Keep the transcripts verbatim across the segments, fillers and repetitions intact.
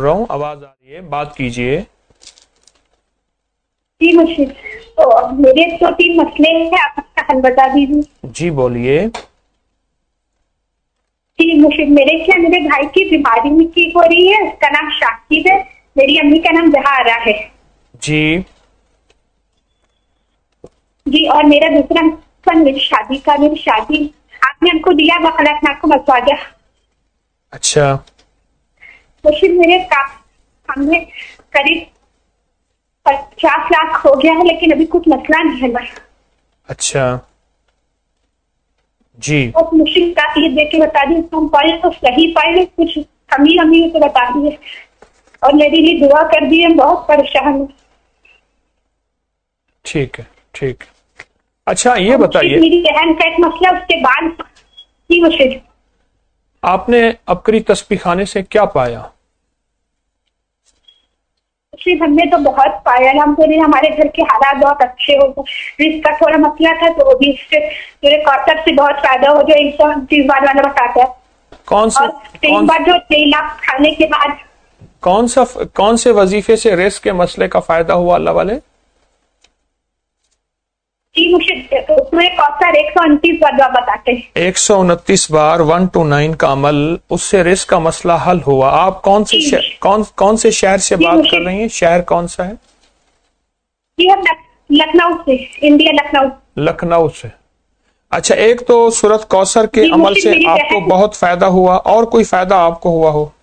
رہا ہوں، آواز آ رہی ہے، بات کیجئے۔ جی مجھے تو میرے دو تین مسئلے ہیں، آپ اس کا حل بتا دیجیے۔ جی بولیے۔ جی مجھے میرے کیا میرے بھائی کی بیماری میں ٹھیک ہو رہی ہے، اس کا نام شاکر ہے، میری امی کا نام زہرا ہے۔ جی جی اور میرا دوسرا مسئلہ میری شادی کا، میری شادی آپ نے ہم کو دیا بخلاق ناک کو مسواجہ۔ اچھا مجھے میرے ہم نے قریب پچاس لاکھ ہو گیا ہے، لیکن ابھی کچھ مسئلہ نہیں ہے بس۔ اچھا جی اور مشکل کا یہ دیکھ کے بتا دیے، ہم پڑھے تو صحیح پڑھے، کچھ کمی امی تو بتا دیے اور میرے لیے دعا کر دیے، ہم بہت پریشان ہیں۔ ٹھیک ہے ٹھیک ہے۔ اچھا یہ بتائیے، میری بہن کا ایک مسئلہ اس کے بعد جی مجھے آپ نے عبقری تسبیح خانے سے کیا پایا؟ صرف ہم نے تو بہت پایا، الحمدللہ ہمارے گھر کے حالات بہت اچھے ہو گئے، اس کا تھوڑا مسئلہ تھا تو وہ بھی اس سے میرے کوثر سے بہت فائدہ ہو، جو ایک سو تیس بار والا بتاتا ہے۔ کون سے اور تین بار جو تین لاکھ کھانے کے بعد کون سا کون سے وظیفے سے رزق کے مسئلے کا فائدہ ہوا اللہ والے؟ جی مجھے اس میں کوثر ایک سو انتیس بار دعا بتاتے ہیں، ایک سو انتیس بار ون ٹو نائن کا عمل، اس سے رزق کا مسئلہ حل ہوا۔ آپ کون سے شہر کون کون سے شہر سے بات کر رہی ہیں؟ شہر کون سا ہے؟ جی ہم لکھنؤ سے، انڈیا لکھنؤ۔ لکھنؤ سے۔ اچھا ایک تو سورت کوثر کے عمل سے آپ کو بہت فائدہ ہوا، اور کوئی فائدہ آپ کو ہوا ہو؟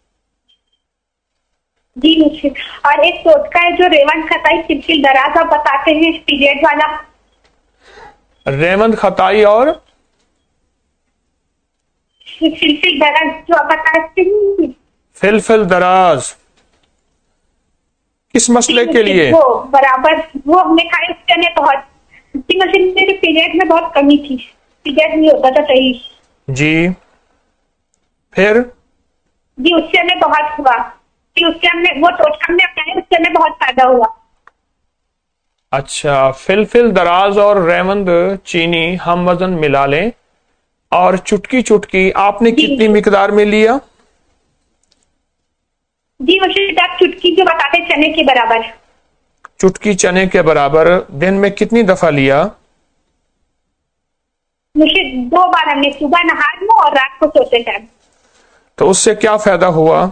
جی مجھے اور ایک ٹوٹکا ہے جو ریون خطائی سلسل دراز آپ بتاتے ہیں، پیریڈ والا۔ ریوند خطائی اور سلسل دراز جو آپ بتاتے ہیں، فلفل دراز، کس مسئلے کے لیے؟ وہ برابر وہ ہم نے کھائے، اس کے لیے بہت جی مجھے میرے پیریڈ میں بہت کمی تھی، پیریڈ نہیں ہوتا تھا صحیح۔ جی پھر جی اس سے ہمیں بہت ہوا، جی اس سے ہم نے وہ ٹوٹکا ہم نے اپنایا، اس سے ہمیں بہت فائدہ ہوا۔ اچھا فلفل دراز اور ریوند چینی ہم وزن ملا لیں، اور چٹکی چٹکی آپ نے کتنی مقدار میں لیا؟ جی مجھے دس چٹکی جو بتاتے چنے کے برابر۔ چٹکی چنے کے برابر دن میں کتنی دفعہ لیا؟ مجھے دو بار ہم نے، صبح نہار میں اور رات کو سوتے ٹائم۔ تو اس سے کیا فائدہ ہوا؟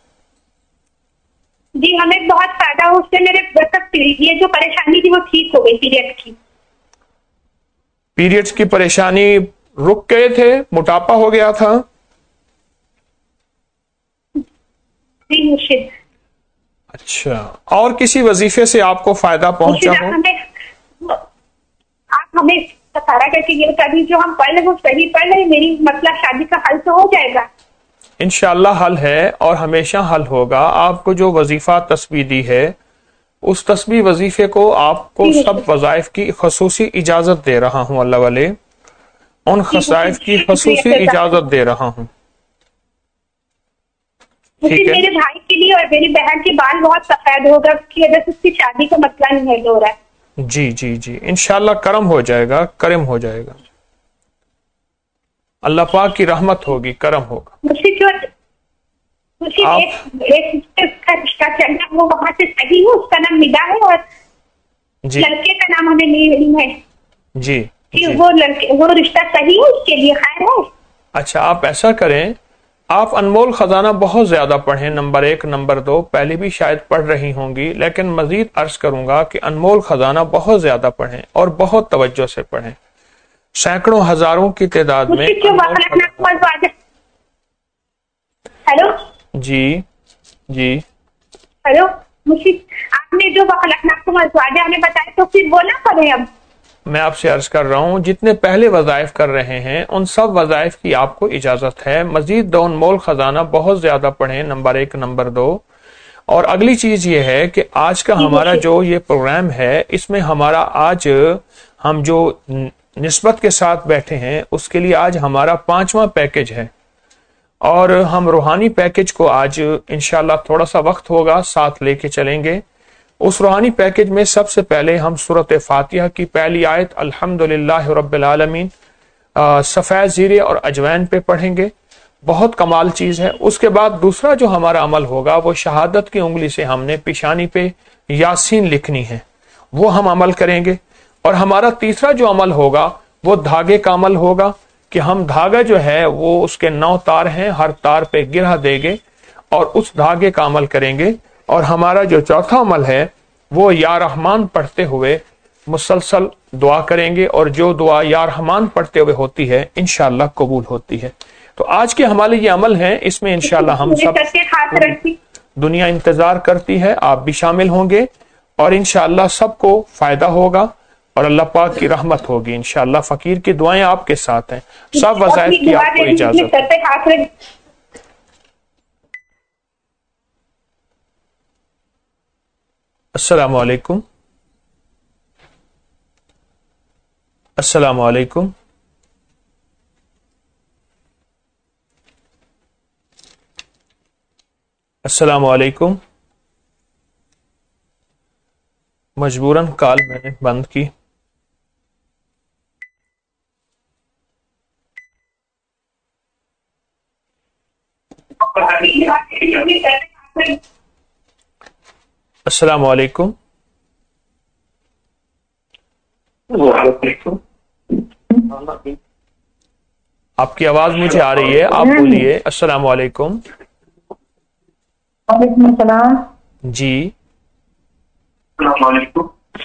جی ہمیں بہت فائدہ ہوا، اس سے میرے یہ جو پریشانی تھی وہ ٹھیک ہو گئی، پیریڈ کی پیریڈز کی پریشانی رک گئے تھے، موٹاپا ہو گیا تھا؟ جی مجھے اچھا اور کسی وظیفے سے آپ کو فائدہ پہنچا ہو؟ آپ ہمیں سارا کر کے یہ بتا دیجیے، جو ہم پڑھ رہے وہ صحیح پڑھ رہے، میری مسئلہ شادی کا حل تو ہو جائے گا؟ انشاءاللہ حل ہے اور ہمیشہ حل ہوگا۔ آپ کو جو وظیفہ تسبیح دی ہے، اس تسبیح وظیفے کو آپ کو سب وظائف کی خصوصی اجازت دے رہا ہوں اللہ والے، ان خصائف کی خصوصی اجازت دے رہا ہوں۔ مجھے میرے بھائی کے لیے اور میری بہن کے بال بہت سفید ہوگا، اس کی وجہ سے اس کی شادی کا مسئلہ نہیں حل ہو رہا ہے۔ جی جی جی انشاءاللہ کرم ہو جائے گا، کرم ہو جائے گا، اللہ پاک کی رحمت ہوگی، کرم ہوگا۔ مجھے جو مجھے ایک کا رشتہ چلنا وہ وہاں سے صحیح ہے، اس کا نام ندا ہے، اور جی لڑکے کا نام ہمیں نہیں ہے جی کہ وہ لڑکے وہ رشتہ صحیح ہے، اس کے لیے خیر ہے۔ اچھا آپ ایسا کریں، آپ انمول خزانہ بہت زیادہ پڑھیں، نمبر ایک۔ نمبر دو پہلے بھی شاید پڑھ رہی ہوں گی، لیکن مزید عرض کروں گا کہ انمول خزانہ بہت زیادہ پڑھیں اور بہت توجہ سے پڑھیں، سینکڑوں ہزاروں کی تعداد میں۔ ہیلو جی جی ہیلو مجھے آپ نے جو بخلقناک کو مزواجہ ہمیں بتایا، تو پھر وہ نہ کریں۔ اب میں آپ سے عرض کر رہا ہوں، جتنے پہلے وظائف کر رہے ہیں ان سب وظائف کی آپ کو اجازت ہے، مزید دو انمول خزانہ بہت زیادہ پڑھیں، نمبر ایک۔ نمبر دو اور اگلی چیز یہ ہے کہ آج کا ہمارا جو یہ پروگرام ہے، اس میں ہمارا آج ہم جو نسبت کے ساتھ بیٹھے ہیں، اس کے لیے آج ہمارا پانچواں پیکج ہے، اور ہم روحانی پیکج کو آج انشاءاللہ تھوڑا سا وقت ہوگا ساتھ لے کے چلیں گے۔ اس روحانی پیکج میں سب سے پہلے ہم سورۃ فاتحہ کی پہلی آیت الحمدللہ رب العالمین سفید زیرے اور اجوین پہ پڑھیں گے، بہت کمال چیز ہے۔ اس کے بعد دوسرا جو ہمارا عمل ہوگا وہ شہادت کی انگلی سے ہم نے پیشانی پہ یاسین لکھنی ہے، وہ ہم عمل کریں گے۔ اور ہمارا تیسرا جو عمل ہوگا وہ دھاگے کا عمل ہوگا کہ ہم دھاگا جو ہے وہ اس کے نو تار ہیں، ہر تار پہ گرہ دیں گے اور اس دھاگے کا عمل کریں گے۔ اور ہمارا جو چوتھا عمل ہے وہ یا رحمان پڑھتے ہوئے مسلسل دعا کریں گے، اور جو دعا یا رحمان پڑھتے ہوئے ہوتی ہے انشاءاللہ قبول ہوتی ہے۔ تو آج کے ہمارے یہ عمل ہیں، اس میں انشاءاللہ ہم سب دنیا انتظار کرتی ہے، آپ بھی شامل ہوں گے اور انشاءاللہ سب کو فائدہ ہوگا اور اللہ پاک کی رحمت ہوگی انشاءاللہ۔ فقیر کی دعائیں آپ کے ساتھ ہیں، سب وظائف کی آپ کو اجازت ہے۔ السلام علیکم، السلام علیکم، السلام علیکم۔ مجبوراً کال میں نے بند کی۔ السلام علیکم۔ آپ کی آواز مجھے آ رہی ہے، آپ بولیے۔ السلام علیکم۔ وعلیکم السلام۔ جی السلام علیکم۔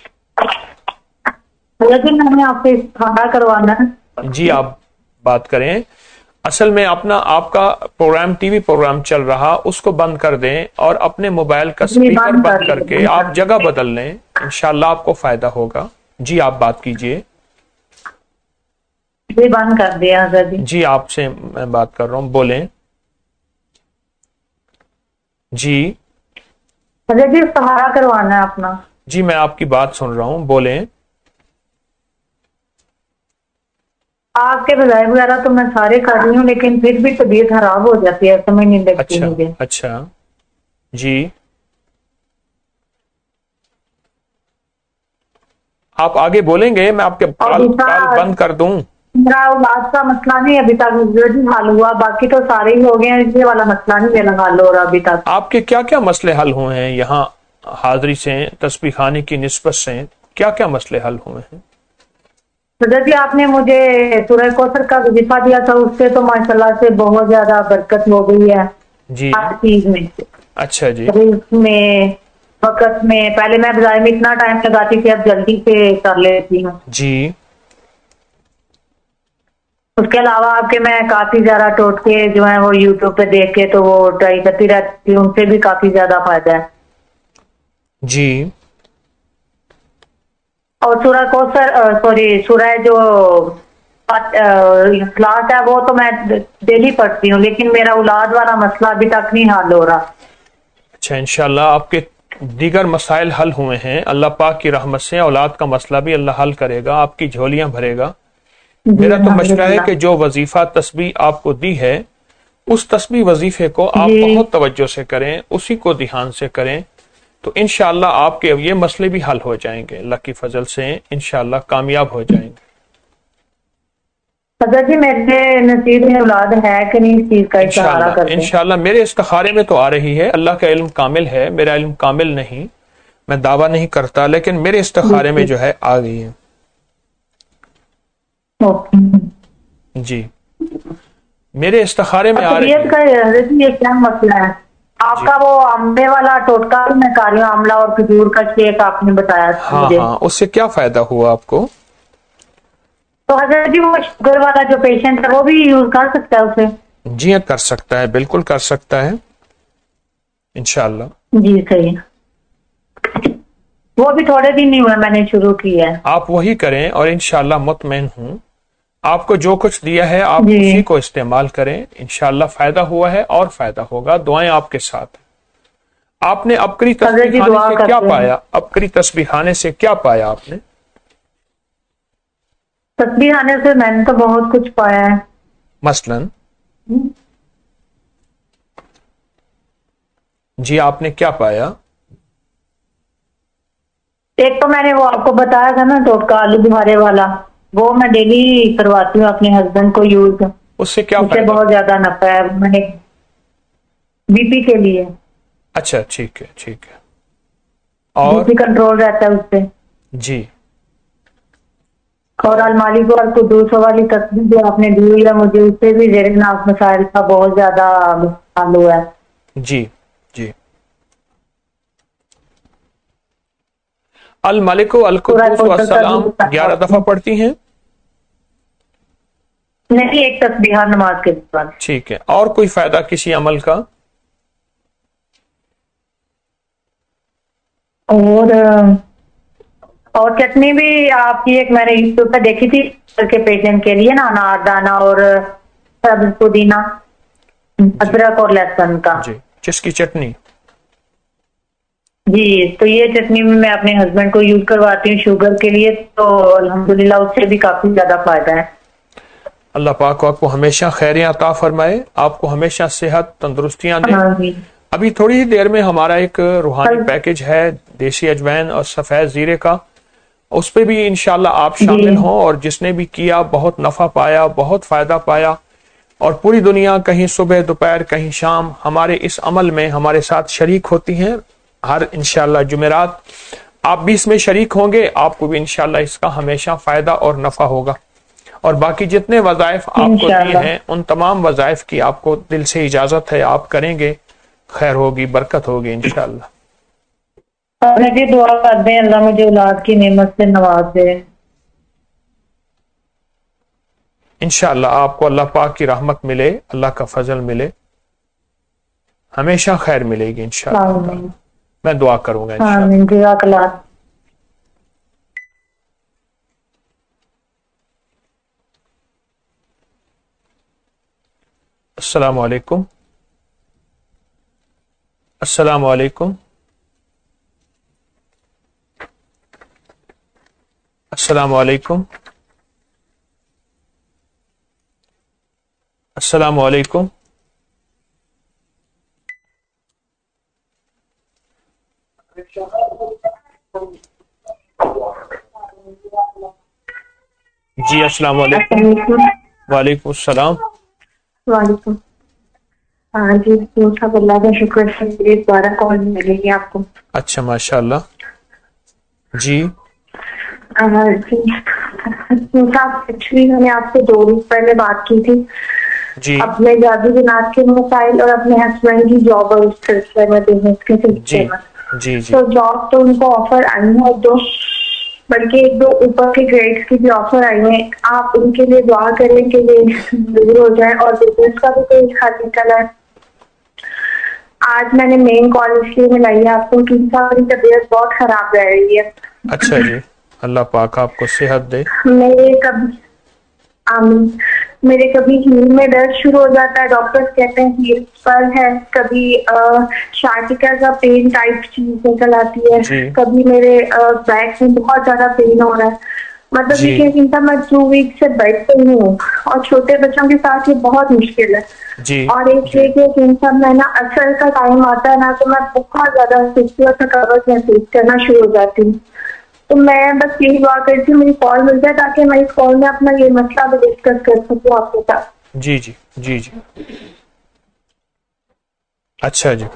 میں نے آپ سے استخارہ کروانا ہے۔ جی آپ بات کریں۔ اصل میں اپنا آپ کا پروگرام ٹی وی پروگرام چل رہا، اس کو بند کر دیں اور اپنے موبائل کا سپیکر بند کر کے آپ جگہ بدل لیں، انشاءاللہ آپ کو فائدہ ہوگا۔ جی آپ بات کیجئے۔ جی بند کر دیا حضرت جی۔ جی آپ سے میں بات کر رہا ہوں، بولیں۔ جی حضرت جی استخارہ کروانا ہے اپنا۔ جی میں آپ کی بات سن رہا ہوں، بولیں۔ آپ کے بجائے وغیرہ تو میں سارے کر رہی ہوں، لیکن پھر بھی طبیعت خراب ہو جاتی ہے، سمجھ نہیں لگتی اچھا مجھے۔ اچھا جی آپ آگے بولیں گے، میں آپ کے کال بند کر دوں؟ میرا اولاد کا مسئلہ نہیں ابھی تک حل ہوا، باقی تو سارے ہی ہو گئے ہیں، یہ والا مسئلہ نہیں میرا حل ہو رہا ابھی تک۔ آپ کے کیا کیا مسئلے حل ہوئے ہیں یہاں حاضری سے، تسبیح خانے کی نسبت سے؟ کیا کیا مسئلے حل ہوئے ہیں؟ حضرت جی آپ نے مجھے سورہ کوثر کا وظیفہ دیا تھا، اس سے تو ماشاءاللہ سے بہت زیادہ برکت ہو گئی ہے جی ہر چیز میں۔ اچھا جی، رزق میں، وقت میں، پہلے میں بظاہر میں اتنا ٹائم لگاتی تھی، اب جلدی سے کر لیتی ہوں۔ جی اس کے علاوہ آپ کے میں کافی زیادہ ٹوٹکے جو ہیں وہ یوٹیوب پہ دیکھ کے تو وہ ٹرائی کرتی رہتی ہوں، ان سے بھی کافی زیادہ فائدہ ہے۔ جی اور سورہ کوثر سوری سورہ جو اخلاص ہے وہ تو میں ڈیلی پڑھتی ہوں، لیکن میرا اولاد والا مسئلہ ابھی تک نہیں حل ہو رہا۔ اچھا انشاءاللہ آپ کے دیگر مسائل حل ہوئے ہیں، اللہ پاک کی رحمت سے اولاد کا مسئلہ بھی اللہ حل کرے گا، آپ کی جھولیاں بھرے گا۔ میرا تو مشورہ ہے کہ جو وظیفہ تسبیح آپ کو دی ہے اس تسبیح وظیفے کو آپ بہت توجہ سے کریں، اسی کو دھیان سے کریں، تو انشاءاللہ آپ کے یہ مسئلے بھی حل ہو جائیں گے، اللہ کی فضل سے انشاءاللہ کامیاب ہو جائیں گے۔ حضرت جی میرے نصیب میں اولاد ہے کہ نہیں اس چیز کا اشارہ کرتے ہیں؟ انشاءاللہ میرے استخارے میں تو آ رہی ہے، اللہ کا علم کامل ہے، میرا علم کامل نہیں، میں دعویٰ نہیں کرتا، لیکن میرے استخارے میں جو ہے آ گئی ہے۔ جی میرے استخارے میں آ رہی ہے۔ طبیعت کا حضرت جی یہ کیا مسئلہ ہے؟ آپ کا وہ آملے والا ٹوٹکا بھی میں کر رہی ہوں، آملہ اور کھجور کا شیک آپ نے بتایا تھا ہاں مجھے۔ ہاں، اس سے کیا فائدہ ہوا آپ کو؟ تو حضرت جی وہ شوگر والا جو پیشنٹ ہے وہ بھی یوز کر سکتا ہے اسے؟ جی ہاں کر سکتا ہے، بالکل کر سکتا ہے انشاءاللہ۔ جی صحیح، وہ بھی تھوڑے دن نہیں ہوئے میں نے شروع کی ہے۔ آپ وہی کریں اور انشاءاللہ مطمئن ہوں، آپ کو جو کچھ دیا ہے آپ جی اسی کو استعمال کریں، انشاءاللہ فائدہ ہوا ہے اور فائدہ ہوگا، دعائیں آپ کے ساتھ ہیں۔ آپ نے ابکری تسبیح خانے سے کیا پایا؟ ابکری تسبیح خانے سے کیا پایا آپ نے؟ تسبیح خانے سے میں نے تو بہت کچھ پایا ہے، مثلاً جی آپ نے کیا پایا؟ ایک تو میں نے وہ آپ کو بتایا تھا نا ٹوٹکا آلو بخارے والا، وہ میں ڈیلی کرواتی ہوں اپنے ہسبینڈ کو یوز۔ اس سے کیا اس سے فائدہ؟ بہت زیادہ نفع ہے، میں نے بی پی کے لیے، اچھا ٹھیک ہے ٹھیک ہے. بی اور پی کنٹرول رہتا ہے اس سے. جی اور المالی کو اور قدوس والی تصویر جو آپ نے دی ہے مجھے، اس سے بھی زیر ناف مسائل کا بہت زیادہ حل ہوا ہے. جی جی. الملک و سورہ القدوس کوثر کا بھی والسلام بتایا گیارہ آپ دفعہ نے. پڑھتی ہیں؟ نہیں، ایک تسبیح نماز کے بعد. ٹھیک ہے. اور کوئی فائدہ کسی عمل کا؟ اور اور چٹنی بھی آپ کی ایک میں نے یوٹیوب پہ دیکھی تھی کے پیشنٹ کے لیے نا، انار دانہ اور سبز پودینہ، جی ادرک اور لہسن کا. جی. جس کی چٹنی؟ جی، تو یہ چٹنی میں اپنے ہسبینڈ کو یوز کرواتی ہوں شوگر کے لیے، تو الحمدللہ اس سے بھی کافی زیادہ فائدہ ہے. اللہ پاک آپ کو ہمیشہ خیریاں عطا فرمائے، آپ کو ہمیشہ صحت تندرستیاں دے. ہاں جی. ابھی تھوڑی ہی دیر میں ہمارا ایک روحانی پیکج ہے دیسی اجوین اور سفید زیرے کا، اس پہ بھی انشاءاللہ آپ شامل جی ہوں، اور جس نے بھی کیا بہت نفع پایا، بہت فائدہ پایا، اور پوری دنیا کہیں صبح دوپہر کہیں شام ہمارے اس عمل میں ہمارے ساتھ شریک ہوتی ہیں. ہر انشاءاللہ جمعرات آپ بھی اس میں شریک ہوں گے، آپ کو بھی انشاءاللہ اس کا ہمیشہ فائدہ اور نفع ہوگا. اور باقی جتنے وظائف آپ کو دیے انشاءاللہ. ہیں ان تمام وظائف کی آپ کو دل سے اجازت ہے، آپ کریں گے، خیر ہوگی، برکت ہوگی انشاءاللہ. اور جی دعا کرتے ہیں اللہ مجھے اولاد کی نعمت سے نواز دے. انشاءاللہ آپ کو اللہ پاک کی رحمت ملے، اللہ کا فضل ملے، ہمیشہ خیر ملے گی انشاءاللہ تعالی. آمین میں دعا کروں گا انشاءاللہ. آمین. جزاک اللہ. السلام علیکم. السلام علیکم. السلام علیکم. السلام علیکم. جی السلام علیکم. وعلیکم السلام. وعلیکم. ہاں جی صاحب، اللہ کا شکر ہے میری دوبارہ کال ملے گی آپ کو. اچھا ماشاء اللہ. جی جی صاحب، ایکچولی میں نے آپ سے دو دن پہلے بات کی تھی جی اپنے جادو جنات کے مسائل اور اپنے ہسبینڈ کی جاب اور اس سلسلے میں، بزنس کے سلسلے جی میں. جی جی تو جاب تو ان کو آفر آئی ہے دو، بلکہ ایک دو اوپر کے گریڈس کی بھی آفر آئی ہیں. آپ ان کے لیے دعا کریں کہ یہ دور ہو جائے، اور بزنس کا بھی کوئی حل نکل ہے. آج میں نے مین کال اس لیے ملائی ہے آپ کو کہ میری طبیعت بہت خراب رہ رہی ہے. اچھا جی. اللہ پاک آپ کو صحت دے. میرے کبھی آمین میرے کبھی ہیل میں درد شروع ہو جاتا ہے، ڈاکٹر کہتے ہیں ہیل پر ہے. کبھی شارٹیکا کا پین ٹائپ چیز نکل آتی ہے. جی کبھی میرے بیک میں بہت زیادہ پین ہو رہا ہے. مطلب جی یہ کہ انسان میں ٹو ویک سے بیٹھ پہ ہوں، اور چھوٹے بچوں کے ساتھ یہ بہت مشکل ہے. جی اور ایک جی یہ کہ انسان میں نا اثر کا ٹائم آتا ہے نا، تو میں بہت زیادہ سستی اور تھکاوٹ محسوس کرنا شروع ہو جاتی ہوں. تو میں بس یہی دعا کرتی ہوں میری کال مل جائے تاکہ میں اس کال میں اپنا یہ مسئلہ بھی ڈسکس کر سکوں آپ کے ساتھ. جی جی جی جی. اچھا جی.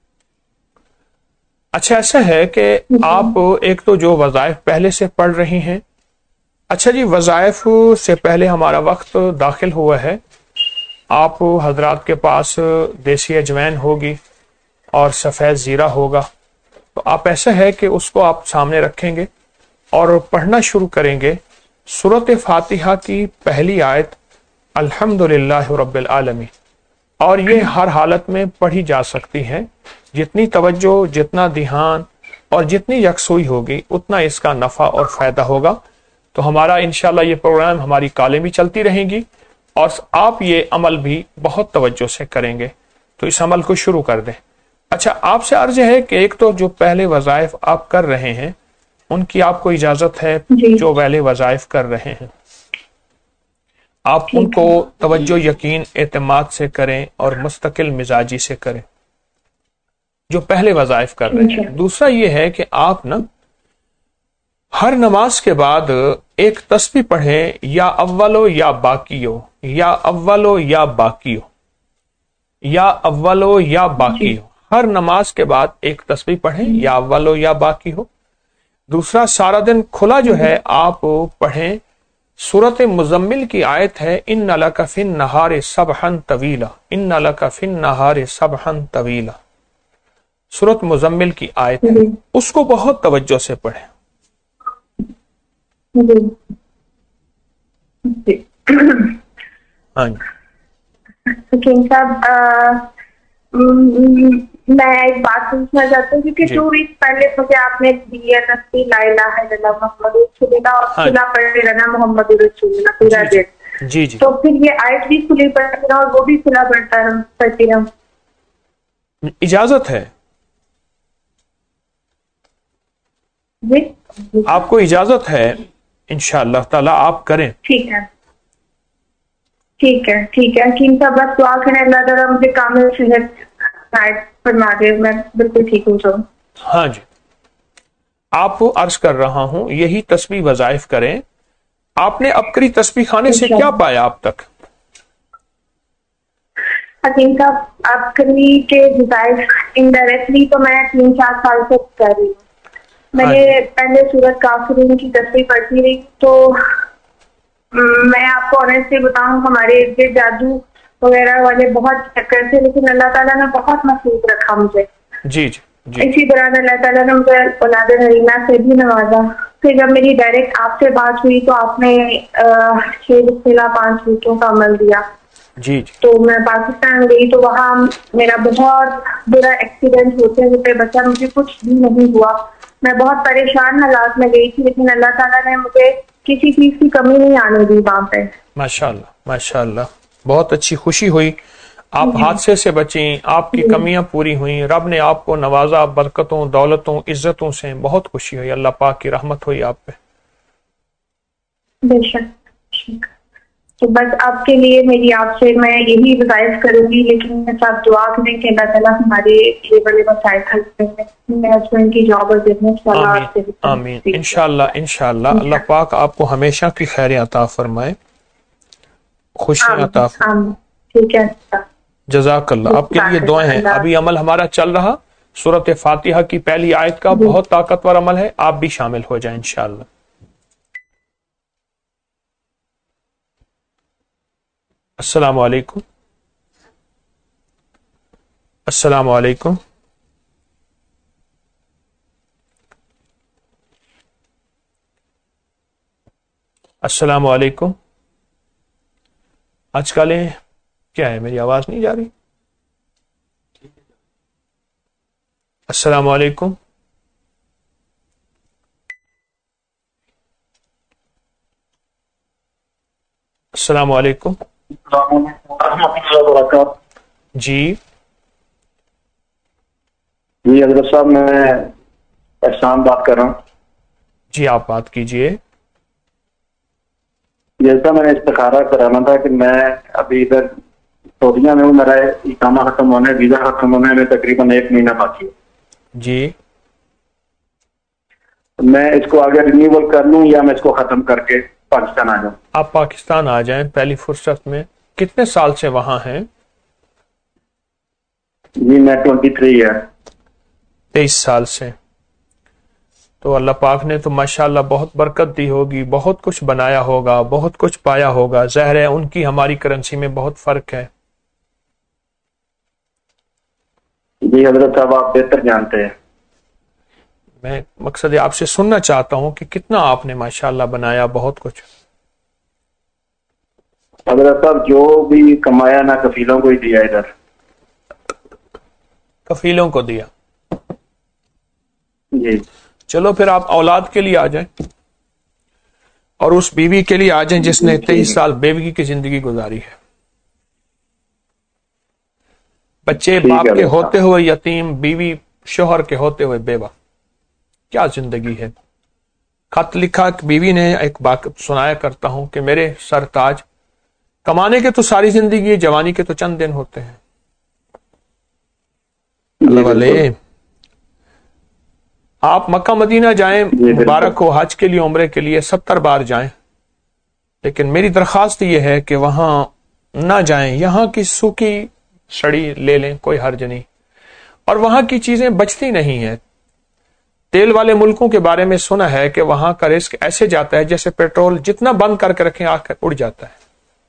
اچھا ایسا ہے کہ آپ ایک تو جو وظائف پہلے سے پڑھ رہی ہیں. اچھا جی، وظائف سے پہلے ہمارا وقت داخل ہوا ہے. آپ حضرات کے پاس دیسی اجوین ہوگی اور سفید زیرہ ہوگا، تو آپ ایسا ہے کہ اس کو آپ سامنے رکھیں گے اور پڑھنا شروع کریں گے سورۃ فاتحہ کی پہلی آیت الحمدللہ رب العالمین. اور یہ ہر حالت میں پڑھی جا سکتی ہے. جتنی توجہ، جتنا دھیان اور جتنی یکسوئی ہوگی اتنا اس کا نفع اور فائدہ ہوگا. تو ہمارا انشاءاللہ یہ پروگرام، ہماری کالیں بھی چلتی رہیں گی، اور آپ یہ عمل بھی بہت توجہ سے کریں گے. تو اس عمل کو شروع کر دیں. اچھا آپ سے عرض ہے کہ ایک تو جو پہلے وظائف آپ کر رہے ہیں ان کی آپ کو اجازت ہے، جی جو پہلے وظائف کر رہے ہیں آپ ان ٹھیک کو ہے. توجہ، یقین، اعتماد سے کریں اور مستقل مزاجی سے کریں جو پہلے وظائف کر رہے ہیں. انشاءاللہ. دوسرا یہ ہے کہ آپ نا ہر نماز کے بعد ایک تسبیح پڑھیں، یا اولو یا باقیو، یا اولو یا باقیو، یا اولو یا باقیو، ہر نماز کے بعد ایک تسبیح پڑھیں، یا اولو یا باقی ہو۔ دوسرا، سارا دن کھلا جو ہے آپ پڑھیں، سورۃ مزمل کی آیت ہے ان لک فی النہار سبحا طویلا، ان لک فی النہار سبحا طویلا، سورۃ مزمل کی آیت ہے، اس کو بہت توجہ سے پڑھیں۔ ہاں جی حکیم صاحب، میں ایک بات پوچھنا چاہتی ہوں، کیونکہ ٹو ویکس پہلے مجھے آپ نے دی ہے تصویر لا الہ الا اللہ محمد رسول اللہ اور کھلا پڑھ رہنا محمد رسول اللہ پورا دن، جی جی تو پھر یہ آیت بھی کھلی پڑھتی رہا اور وہ بھی کھلا پڑھتا رہا پڑھتی رہا، اجازت ہے، جی آپ کو اجازت ہے، انشاءاللہ تعالی آپ کریں۔ ٹھیک ہے ٹھیک ہے ٹھیک ہے حکیم صاحب، بس دعا کریں اللہ تعالیٰ مجھے کامل صحت عنایت فرما دے، میں بالکل ٹھیک ہو جاؤں۔ ہاں جی، آپ کو عرض کر رہا ہوں یہی تسبیح وظائف کریں۔ آپ نے عبقری تسبیح خانے سے کیا پایا اب تک؟ حکیم صاحب، عبقری کے وظائف انڈائریکٹلی تو میں تین چار سال سے کر رہی ہوں۔ میں نے پہلے سورۃ کافرون کی تسبیح پڑھتی رہی، تو میں آپ کو آنیسٹلی بتاؤں ہمارے ارد جادو وغیرہ والے بہت چکر تھے، لیکن اللہ تعالیٰ نے بہت محفوظ رکھا مجھے۔ جی جی جی اسی طرح اللہ تعالیٰ نے مجھے اولاد حلیمہ سے بھی نوازا۔ پھر جب میری ڈائریکٹ آپ سے بات ہوئی تو آپ نے چھ بسملہ پانچ ویکوں کا عمل دیا، جی جی تو میں پاکستان گئی تو وہاں میرا بہت برا ایکسیڈنٹ ہوتے ہوتے بچا، مجھے کچھ بھی نہیں ہوا، میں بہت پریشان حالات میں گئی تھی، لیکن اللہ تعالیٰ نے مجھے کسی چیز کی کمی نہیں آنے دی وہاں پہ۔ ماشاءاللہ ماشاءاللہ، بہت اچھی، خوشی ہوئی، آپ حادثے سے بچیں، آپ کی کمیاں پوری ہوئیں، رب نے آپ کو نوازا برکتوں، دولتوں، عزتوں سے، بہت خوشی ہوئی، اللہ پاک کی رحمت ہوئی آپ پہ۔ بے شک، تو بس آپ کے لیے میری آپ سے میں یہی گزارش کروں گی، لیکن سب دعا کریں کہ اللہ تعالیٰ ہمارے یہ بڑے مسائل حل کریں، میرے ہسبینڈ کی جاب اور بزنس والا۔ آمین آمین، انشاءاللہ انشاءاللہ اللہ پاک آپ کو ہمیشہ کی خیر عطا فرمائے، خوشی عطا فرمائے۔ ٹھیک ہے، جزاک اللہ۔ آپ کے لیے دعائیں ہیں، ابھی عمل ہمارا چل رہا، سورۃ فاتحہ کی پہلی آیت کا بہت طاقتور عمل ہے، آپ بھی شامل ہو جائیں انشاءاللہ۔ السلام علیکم، السلام علیکم، السلام علیکم۔ آج کل کیا ہے، میری آواز نہیں جا رہی؟ السلام علیکم، السلام علیکم، جی جی حضرت صاحب، میں احسان بات کر رہا ہوں۔ جی آپ بات کیجئے۔ جیسا میں نے استخارہ کرانا تھا کہ میں ابھی ادھر سعودیہ میں ہوں، میرا اقامہ ختم ہونے، ویزا ختم ہونے میں تقریباً ایک مہینہ باقی ہے۔ جی میں اس کو آگے رینیول کر لوں یا میں اس کو ختم کر کے پاکستان آ جاؤں؟ آپ پاکستان آ جائیں پہلی فرصت میں۔ کتنے سال سے وہاں ہیں؟ جی میں ٹوینٹی تھری ہے۔ تیئیس سال سے۔ تو اللہ پاک نے تو ماشاءاللہ بہت برکت دی ہوگی، بہت کچھ بنایا ہوگا، بہت کچھ پایا ہوگا۔ ظاہر ہے ان کی ہماری کرنسی میں بہت فرق ہے۔ جی حضرت صاحب، آپ بہتر جانتے ہیں۔ میں مقصد آپ سے سننا چاہتا ہوں کہ کتنا آپ نے ماشاءاللہ بنایا، بہت کچھ۔ حضرت صاحب جو بھی کمایا نہ کفیلوں کو ہی دیا، ادھر کفیلوں کو دیا۔ جی چلو پھر آپ اولاد کے لیے آ جائیں، اور اس بیوی کے لیے آ جائیں جس نے تیئیس سال بیوی کی زندگی گزاری ہے۔ بچے باپ کے ہوتے ہوئے یتیم، بیوی شوہر کے ہوتے ہوئے بیوہ، کیا زندگی ہے۔ خط لکھا بیوی نے، ایک بات سنایا کرتا ہوں کہ میرے سرتاج، کمانے کے تو ساری زندگی ہے، جوانی کے تو چند دن ہوتے ہیں۔ اللہ والے آپ مکہ مدینہ جائیں مبارک ہو، حج کے لیے عمرے کے لیے ستر بار جائیں، لیکن میری درخواست یہ ہے کہ وہاں نہ جائیں، یہاں کی سوکھی سڑی لے لیں، کوئی حرج نہیں، اور وہاں کی چیزیں بچتی نہیں ہیں۔ تیل والے ملکوں کے بارے میں سنا ہے کہ وہاں کا رزق ایسے جاتا ہے جیسے پیٹرول جتنا بند کر کے رکھیں آ کر اڑ جاتا ہے۔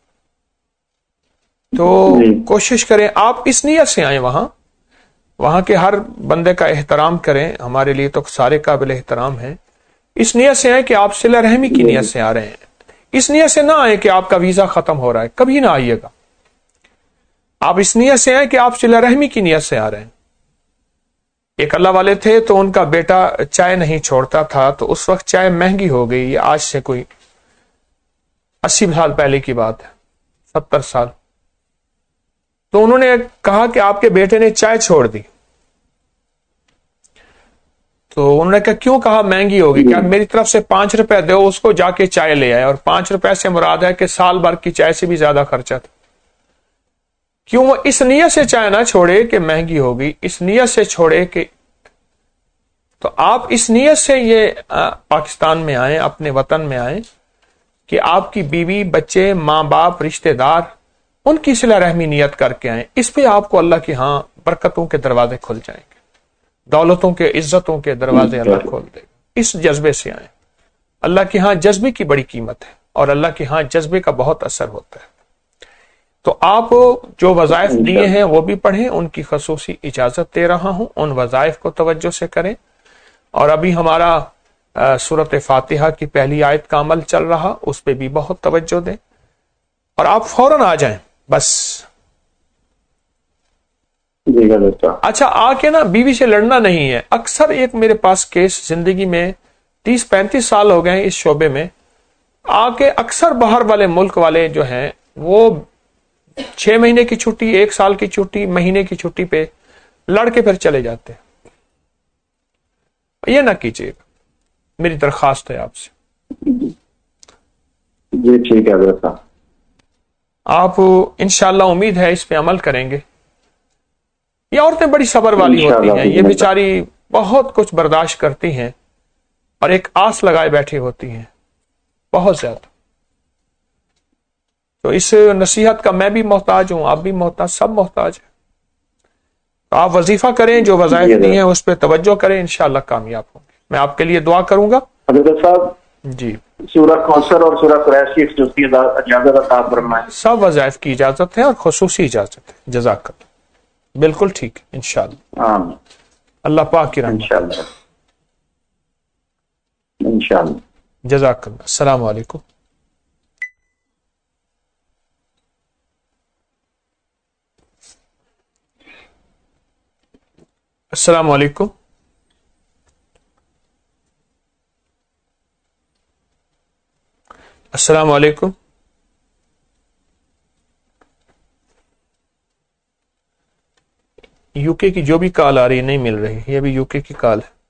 تو کوشش کریں آپ اس نیت سے آئیں، وہاں وہاں کے ہر بندے کا احترام کریں، ہمارے لیے تو سارے قابل احترام ہیں، اس نیت سے آئیں کہ آپ صلہ رحمی کی نیت سے آ رہے ہیں، اس نیت سے نہ آئیں کہ آپ کا ویزا ختم ہو رہا ہے، کبھی نہ آئیے گا۔ آپ اس نیت سے آئیں کہ آپ صلہ رحمی کی نیت سے آ رہے ہیں۔ ایک اللہ والے تھے تو ان کا بیٹا چائے نہیں چھوڑتا تھا، تو اس وقت چائے مہنگی ہو گئی، یہ آج سے کوئی اسی سال پہلے کی بات ہے، ستر سال۔ تو انہوں نے کہا کہ آپ کے بیٹے نے چائے چھوڑ دی، تو انہوں نے کہا کیوں؟ کہا مہنگی ہوگی، کیا میری طرف سے پانچ روپے دو اس کو، جا کے چائے لے آئے، اور پانچ روپے سے مراد ہے کہ سال بھر کی چائے سے بھی زیادہ خرچہ تھا۔ کیوں؟ وہ اس نیت سے چائے نہ چھوڑے کہ مہنگی ہوگی، اس نیت سے چھوڑے کہ، تو آپ اس نیت سے یہ پاکستان میں آئیں، اپنے وطن میں آئیں کہ آپ کی بیوی، بچے، ماں باپ، رشتہ دار، ان کی صلہ رحمی نیت کر کے آئیں، اس پہ آپ کو اللہ کی ہاں برکتوں کے دروازے کھل جائیں گے، دولتوں کے، عزتوں کے دروازے اللہ کھول دے گا۔ اس جذبے سے آئیں، اللہ کے ہاں جذبے کی بڑی قیمت ہے، اور اللہ کے ہاں جذبے کا بہت اثر ہوتا ہے۔ تو آپ جو وظائف دیے ہیں وہ بھی پڑھیں، ان کی خصوصی اجازت دے رہا ہوں، ان وظائف کو توجہ سے کریں، اور ابھی ہمارا سورۃ فاتحہ کی پہلی آیت کا عمل چل رہا، اس پہ بھی بہت توجہ دیں، اور آپ فوراً آ جائیں بس۔ اچھا، آ کے نا بیوی سے لڑنا نہیں ہے۔ اکثر ایک میرے پاس کیس زندگی میں تیس پینتیس سال ہو گئے ہیں اس شعبے میں، آ کے اکثر باہر والے ملک والے جو ہیں وہ چھ مہینے کی چھٹی، ایک سال کی چھٹی، مہینے کی چھٹی پہ لڑ کے پھر چلے جاتے ہیں۔ یہ نہ کیجیے گا، میری درخواست ہے آپ سے۔ جی ٹھیک ہے حضرت صاحب، آپ انشاءاللہ امید ہے اس پہ عمل کریں گے۔ یہ عورتیں بڑی صبر والی ہوتی ہیں، یہ بیچاری بہت کچھ برداشت کرتی ہیں، اور ایک آس لگائے بیٹھی ہوتی ہیں بہت زیادہ۔ تو اس نصیحت کا میں بھی محتاج ہوں، آپ بھی محتاج، سب محتاج ہیں۔ تو آپ وظیفہ کریں، جو وظائف دی ہیں اس پہ توجہ کریں، انشاءاللہ کامیاب ہوں گے۔ میں آپ کے لیے دعا کروں گا۔ حضرت صاحب جی، سورہ کوثر اور سورہ قریش کی خصوصی اجازت عطا فرمائیں۔ سب وظائف کی اجازت ہے اور خصوصی اجازت ہے، جزاک اللہ۔ بالکل ٹھیک ہے، انشاءاللہ۔ آمین، اللہ پاک کی رحمت، انشاءاللہ انشاءاللہ۔ جزاک اللہ۔ السلام علیکم۔ السلام علیکم۔ السلام علیکم۔ یو کے کی جو بھی کال آ رہی ہے نہیں مل رہی، یہ بھی یو کے کی کال ہے۔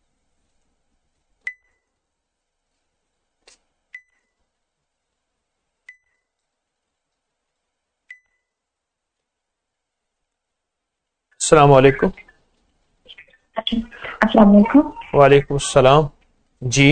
السلام علیکم۔ السلام علیکم۔ وعلیکم السلام۔ جی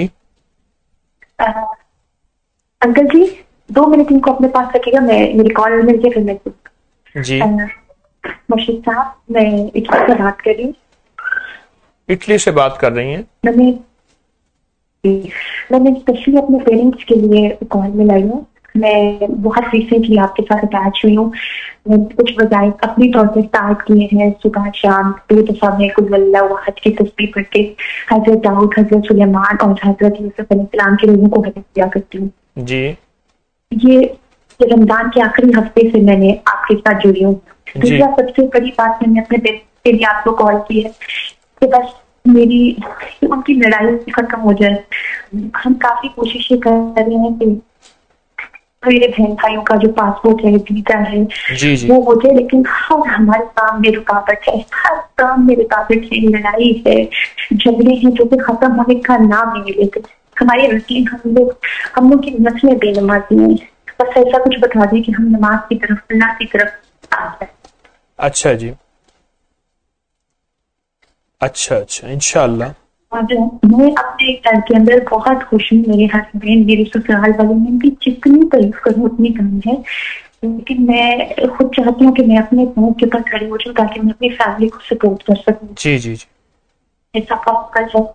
انکل جی، دو منٹ ان کو اپنے پاس رکھیے گا، میں میری کال مل کے پھر میں جی مرشد صاحب، میں اٹلی سے بات کر رہی ہوں۔ اٹلی سے بات کر رہی ہیں؟ میں نے میں نے اسپیشلی اپنے پیرنٹس کے لیے کال ملائی ہوں۔ میں بہت ریسنٹلی آپ کے ساتھ اٹیچ ہوئی ہوں۔ میں کچھ وظائف اپنی طور پہ اسٹارٹ کیے ہیں، صبح شام دو دفعہ میں کل اللہ وحد کی تسبیح پڑھ کے حضرت داؤد، حضرت سلیمان اور حضرت یوسف علیہ السلام کے لوگوں کو ہدایت دیا کرتی ہوں۔ جی، یہ رمضان کے آخری ہفتے سے میں نے آپ کے ساتھ جڑی ہوں۔ دوسرا سب سے بڑی بات میں نے اپنے بیٹے کے لیے آپ کو کال کی ہے کہ بس میری ان کی لڑائی ختم ہو جائے۔ ہم کافی کوششیں کر رہے ہیں کہ میرے بہن بھائیوں کا جو پاسپورٹ ہے، ویزا ہے، جی جی وہ ہو جائے، لیکن ہر ہمارے کام میں رکاوٹ ہے، ہر کام میں رکاوٹ ہے، لڑائی ہے، جھگڑے ہیں جو کہ ختم ہونے کا نام نہیں لیتے۔ ہماری روٹین، ہم لوگ ہم لوگ کی نسلیں بے نمازی ہیں۔ بس ایسا کچھ بتا دیں کہ ہم نماز کی طرف، اللہ کی طرف آ جائیں۔ اچھا جی، اچھا اچھا، انشاءاللہ اور میں اپنے گھر کے اندر بہت خوش ہوں. میرے ہسبینڈ میرے سسرال والے میں بھی جتنی تعریف کروں اتنی کم ہے. لیکن میں خود چاہتی ہوں کہ میں اپنے پاؤں کے اوپر کھڑی ہو جاؤں تاکہ میں اپنی فیملی کو سپورٹ کر سکوں. جی جی جی. ایسا آپ کا ہے.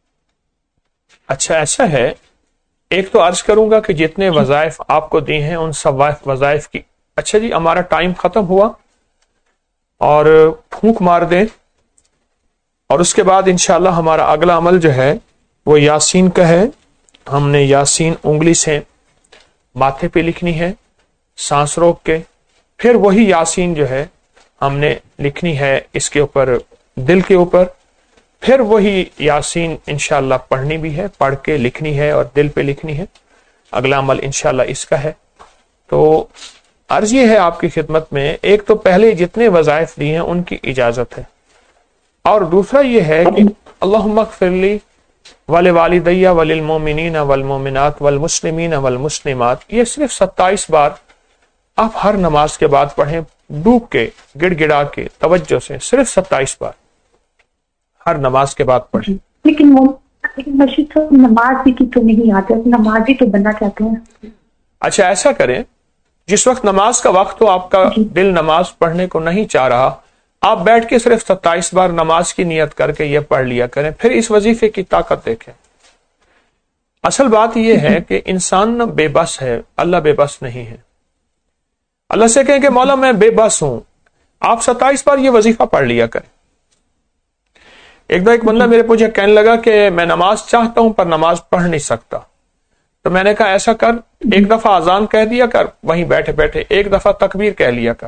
اچھا ایسا ہے، ایک تو عرض کروں گا کہ جتنے وظائف آپ کو دی ہیں ان سب وظائف کی. اچھا جی ہمارا ٹائم ختم ہوا، اور پھونک مار دیں، اور اس کے بعد انشاءاللہ ہمارا اگلا عمل جو ہے وہ یاسین کا ہے. ہم نے یاسین انگلی سے ماتھے پہ لکھنی ہے سانس روک کے، پھر وہی یاسین جو ہے ہم نے لکھنی ہے اس کے اوپر دل کے اوپر، پھر وہی یاسین انشاءاللہ پڑھنی بھی ہے، پڑھ کے لکھنی ہے اور دل پہ لکھنی ہے. اگلا عمل انشاءاللہ اس کا ہے. تو عرض یہ ہے آپ کی خدمت میں، ایک تو پہلے جتنے وظائف دی ہیں ان کی اجازت ہے، اور دوسرا یہ ہے کہ اللہم اغفر لی ولوالدی وللمؤمنین والمؤمنات والمسلمین والمسلمات، یہ صرف ستائیس بار آپ ہر نماز کے بعد پڑھیں، ڈوب کے گڑ گڑا کے توجہ سے، صرف ستائیس بار ہر نماز کے بعد پڑھیں. لیکن مسجد تو نماز بھی کی تو نہیں آتا، نماز ہی تو بننا چاہتے ہیں. اچھا ایسا کریں، جس وقت نماز کا وقت ہو، آپ کا دل نماز پڑھنے کو نہیں چاہ رہا، آپ بیٹھ کے صرف ستائیس بار نماز کی نیت کر کے یہ پڑھ لیا کریں، پھر اس وظیفے کی طاقت دیکھیں. اصل بات یہ ہے کہ انسان نہ بے بس ہے، اللہ بے بس نہیں ہے. اللہ سے کہیں کہ مولا میں بے بس ہوں، آپ ستائیس بار یہ وظیفہ پڑھ لیا کریں. ایک دو ایک بندہ میرے مجھے کہنے لگا کہ میں نماز چاہتا ہوں پر نماز پڑھ نہیں سکتا. تو میں نے کہا ایسا کر، ایک دفعہ اذان کہہ دیا کر وہیں بیٹھے بیٹھے، ایک دفعہ تکبیر کہہ لیا کر.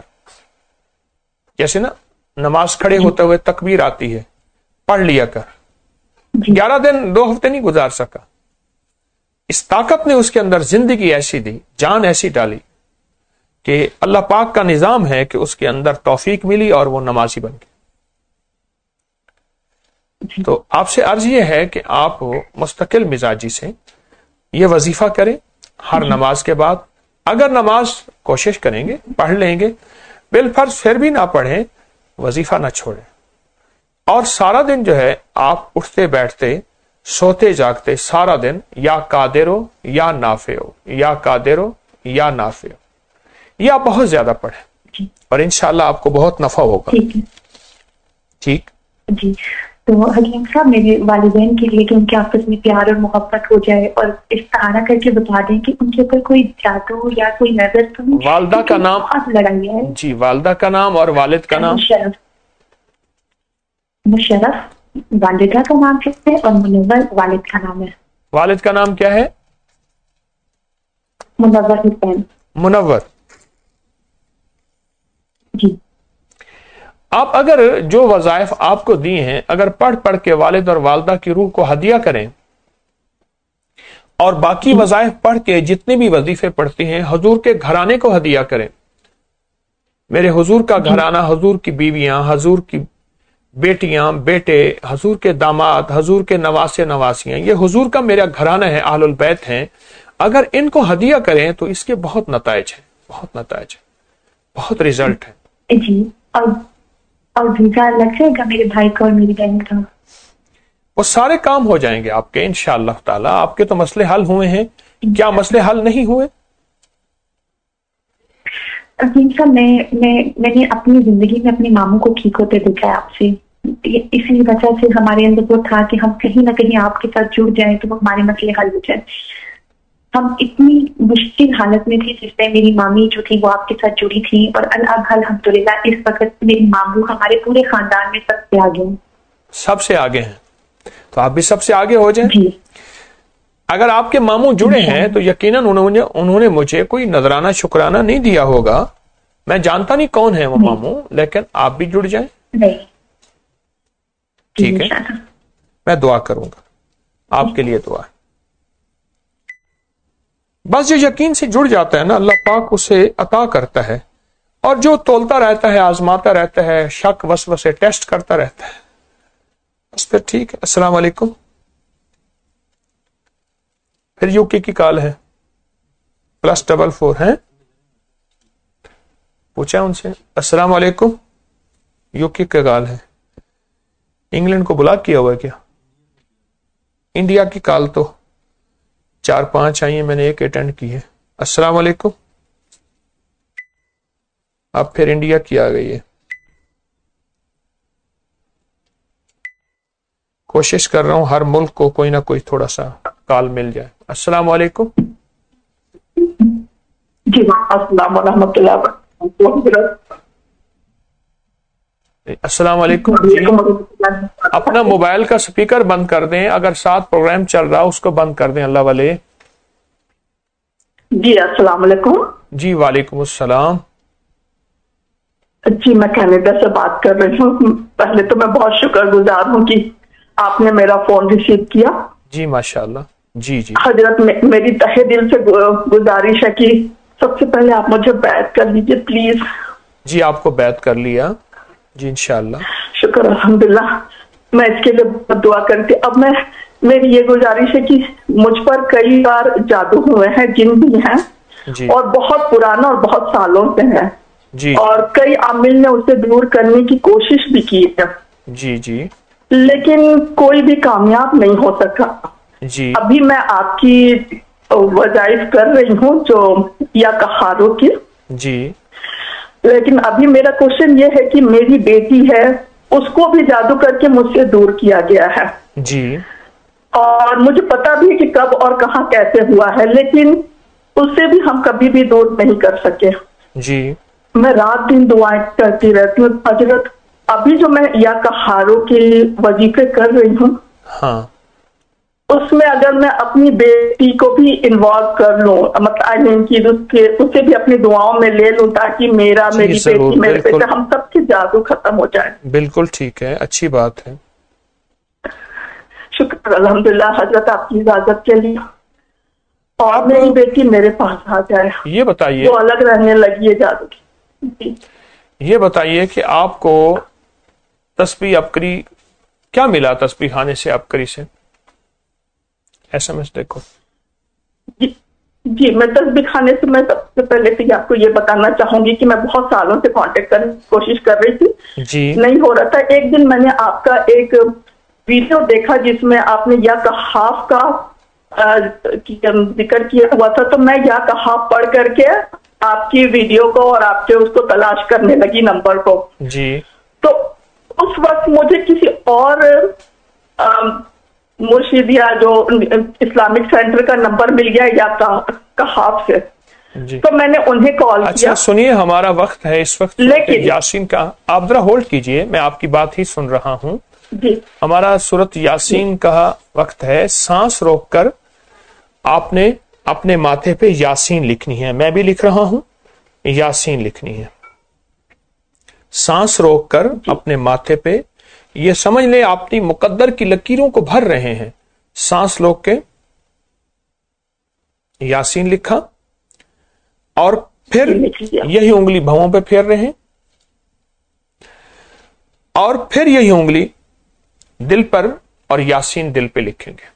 جیسے نا نماز کھڑے ہوتے ہوئے تکبیر آتی ہے، پڑھ لیا کر. گیارہ دن دو ہفتے نہیں گزار سکا، اس طاقت نے اس کے اندر زندگی ایسی دی، جان ایسی ڈالی کہ اللہ پاک کا نظام ہے کہ اس کے اندر توفیق ملی اور وہ نمازی بن گئی. تو آپ سے عرض یہ ہے کہ آپ مستقل مزاجی سے یہ وظیفہ کریں ہر نماز کے بعد. اگر نماز کوشش کریں گے پڑھ لیں گے، بالفرض پھر بھی نہ پڑھیں، وظیفہ نہ چھوڑیں. اور سارا دن جو ہے آپ اٹھتے بیٹھتے سوتے جاگتے سارا دن یا قادر ہو یا نافع ہو، یا قادر ہو یا نافع ہو، یہ آپ بہت زیادہ پڑھیں اور انشاءاللہ آپ کو بہت نفع ہوگا. ٹھیک جی. تو حکیم صاحب میرے والدین کے لیے کہ ان کے آپس میں پیار اور محبت ہو جائے، اور استعارہ کر کے بتا دیں کہ ان کے اوپر کوئی جادو یا کوئی نظر تو نہیں. والدہ کا نام بہت لڑائی ہے. جی والدہ کا نام اور والد کا نام؟ مشرف. مشرف والدہ کا نام ہے اور منور والد کا نام ہے. والد کا نام کیا ہے؟ منور حسین. منور. جی. آپ اگر جو وظائف آپ کو دی ہیں اگر پڑھ پڑھ کے والد اور والدہ کی روح کو ہدیہ کریں، اور باقی وظائف پڑھ کے جتنے بھی وظیفے پڑھتی ہیں حضور کے گھرانے کو ہدیہ کریں. میرے حضور کا گھرانہ، حضور کی بیویاں، حضور کی بیٹیاں بیٹے، حضور کے داماد، حضور کے نواسے نواسیاں، یہ حضور کا میرا گھرانہ ہے، اہل البیت ہیں. اگر ان کو ہدیہ کریں تو اس کے بہت نتائج ہیں، بہت نتائج ہیں، بہت رزلٹ ہے. جی. اور اور ویزا لگ جائے گا میرے بھائی کا اور میری بہن کا؟ وہ سارے کام ہو جائیں گے آپ کے انشاءاللہ تعالی. آپ کے تو مسئلے حل ہوئے ہیں، کیا مسئلے حل نہیں ہوئے؟ میں میں نے اپنی زندگی میں اپنے ماموں کو ٹھیک ہوتے دیکھا ہے آپ سے، اسی وجہ سے ہمارے اندر وہ تھا کہ ہم کہیں نہ کہیں آپ کے ساتھ جڑ جائیں تو وہ ہمارے مسئلے حل ہو جائیں. ہم اتنی مشکل حالت میں تھی جس میں میری مامی جو تھی وہ آپ کے ساتھ جڑی تھی، اور اب الحمدللہ اس وقت میری ماموں ہمارے پورے خاندان میں سب سے آگے ہیں. سب سے آگے ہیں تو آپ بھی سب سے آگے ہو جائیں. جی. اگر آپ کے ماموں جڑے ہیں تو یقیناً انہوں نے انہوں نے مجھے کوئی نذرانہ شکرانہ نہیں دیا ہوگا، میں جانتا نہیں کون ہے وہ ماموں، لیکن آپ بھی جڑ جائیں. نہیں. ٹھیک ہے، میں دعا کروں گا آپ کے لیے. دعا بس جو یقین سے جڑ جاتا ہے نا اللہ پاک اسے عطا کرتا ہے، اور جو تولتا رہتا ہے، آزماتا رہتا ہے، شک وسوسے ٹیسٹ کرتا رہتا ہے، بس پھر ٹھیک ہے. السلام علیکم. پھر یو کے کی کال ہے پلس ڈبل فور ہے، پوچھا ان سے. السلام علیکم. یو کے کا کال ہے. انگلینڈ کو بلاک کیا ہوا ہے کیا؟ इंडिया की कॉल तो चार पांच आई है, मैंने एक अटेंड की है। अस्सलाम वालेकुम। अब फिर इंडिया की आ गई है। कोशिश कर रहा हूं हर मुल्क को कोई ना कोई थोड़ा सा कॉल मिल जाए। अस्सलाम वालेकुम। जी अस्सलाम वरहमतुल्लाह वबरकातुहू। अस्सलाम वालेकुम जी। अपना मोबाइल का स्पीकर बंद कर दें, अगर साथ प्रोग्राम चल रहा उसको बंद कर दें अल्लाह वाले। जी अस्सलाम वालेकुम। जी वालेकुम अस्सलाम। जी मैं कनाडा से बात कर रही हूँ। पहले तो मैं बहुत शुक्रगुजार हूँ कि आपने मेरा फोन रिसीव किया। जी माशाल्लाह। जी जी हजरत, मे, मेरी तहे दिल से गुजारिश है कि सबसे पहले आप मुझे बैत कर लीजिए प्लीज। जी आपको बैत कर लिया जी इंशाअल्लाह। शुक्र अल्हम्दुलिल्लाह। मैं इसके लिए बहुत दुआ करती। अब मैं मेरी ये गुजारिश है कि मुझ पर कई बार जादू हुए हैं, जिन भी हैं जी और बहुत पुराना और बहुत सालों से है जी और कई आमिल ने उसे दूर करने की कोशिश भी की है जी जी लेकिन कोई भी कामयाब नहीं हो सका। जी अभी मैं आपकी वज़ाइफ कर रही हूँ जो या कहारों की, जी लेकिन अभी मेरा क्वेश्चन ये है कि मेरी बेटी है, उसको भी जादू करके मुझसे दूर किया गया है जी और मुझे पता भी है कि कब और कहाँ कैसे हुआ है, लेकिन उससे भी हम कभी भी दूर नहीं कर सके। जी मैं रात दिन दुआएं करती रहती हूँ। हजरत, अभी जो मैं या कहारों के वजीफे कर रही हूँ, हाँ उसमें अगर मैं अपनी बेटी को भी इन्वॉल्व कर लूं, मतलब आई मीन कि उसके उसे भी अपनी दुआओं में ले लूं ताकि मेरा जी, मेरी जरूर, बेटी मेरे बिल्कुल। बेटे हम सबके जादू खत्म हो जाए। बिल्कुल ठीक है, अच्छी बात है। शुक्र अल्हम्दुलिल्लाह हजरत आपकी इजाजत के लिए। और आप- मेरी बेटी मेरे पास आ जाए, ये बताइए जो अलग रहने लगी है जादू की। जी। ये बताइए कि आपको तस्बीह अबकरी क्या मिला? तस्बीह खाने से अबकरी से एसएमएस देखो। जी जी मैं तस्बीह खाने से मैं सबसे पहले तो आपको ये बताना चाहूंगी कि मैं बहुत सालों से कांटेक्ट करने की कोशिश कर रही थी, जी नहीं हो रहा था। एक दिन मैंने आपका एक वीडियो देखा जिसमें आपने या कहाफ का अ, की- जिक्र किया हुआ था, तो मैं या कहाफ पढ़ करके आपकी वीडियो को और आपके उसको तलाश करने लगी नंबर को। जी तो उस वक्त मुझे किसी और अ, मुर्शिद या जो इस्लामिक सेंटर का नंबर मिल गया या कहाफ से, जी तो मैंने उन्हें कॉल अच्छा किया। सुनिए, हमारा वक्त है इस वक्त लेकिन- यासीन का। आप जरा होल्ड कीजिए, मैं आपकी बात ही सुन रहा हूँ। जी हमारा सूरत यासीन का वक्त है। सांस रोककर आपने अपने माथे पे यासीन लिखनी है। मैं भी लिख रहा हूं, यासीन लिखनी है। सांस रोककर अपने माथे पे, ये समझ ले अपनी मुकद्दर की लकीरों को भर रहे हैं। सांस रोक के यासीन लिखा और फिर लिख लिया। यही उंगली भवों पे फेर रहे हैं और फिर यही उंगली दिल पर और यासीन दिल पे लिखेंगे।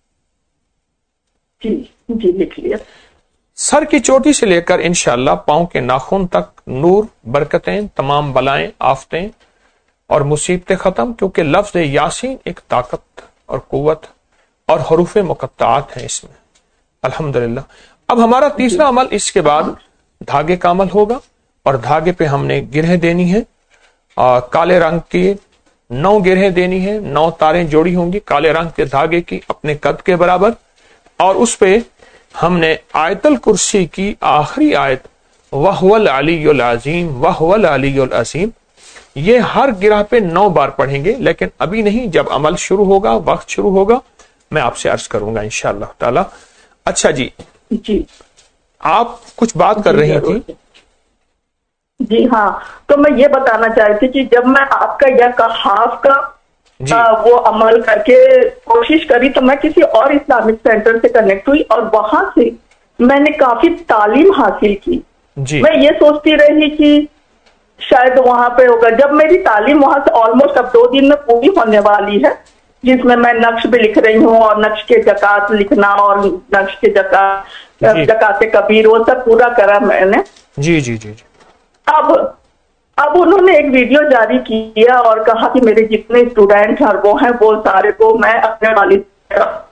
जी जी लिख लिया। सर की चोटी से लेकर इंशाअल्लाह पांव के नाखून तक नूर, बरकतें, तमाम बलाएं, आफतें और मुसीबतें खत्म, क्योंकि लफ्ज यासीन एक ताकत और कुव्वत और हरूफ मुकत्तात हैं इसमें। अल्हम्दुलिल्लाह। अब हमारा तीसरा अमल, इसके बाद धागे का अमल होगा और धागे पे हमने गिरहें देनी है। आ, काले रंग की नौ गिरहें देनी है, नौ तारें जोड़ी होंगी काले रंग के धागे की अपने कद के बराबर, और उस पे हमने आयतल कुर्सी की आखिरी आयत वहुवल अलीयुल अज़ीम वहुवल अलीयुल अज़ीम, ये हर गिरह पे नौ बार पढ़ेंगे। लेकिन अभी नहीं, जब अमल शुरू होगा, वक्त शुरू होगा, मैं आपसे अर्ज करूंगा इंशाअल्लाह ताला। अच्छा जी, जी आप कुछ बात कर रही थी। जी हाँ, तो मैं ये बताना चाह रही थी कि जब मैं आपका या कहाफ का जी। आ, वो अमल करके कोशिश करी, तो मैं किसी और इस्लामिक सेंटर से कनेक्ट हुई और वहां से मैंने काफी तालीम हासिल की। जी मैं ये सोचती रही कि शायद वहां पे होगा। जब मेरी तालीम वहां से ऑलमोस्ट अब दो दिन में पूरी होने वाली है, जिसमें मैं नक्श भी लिख रही हूँ और नक्श के जकात लिखना और नक्श के जकात जी। जकात कबीर, वो सब पूरा करा मैंने। जी जी जी जी अब अब उन्होंने एक वीडियो जारी किया और कहा कि मेरे जितने स्टूडेंट हैं वो हैं, वो सारे को मैं अपने वाली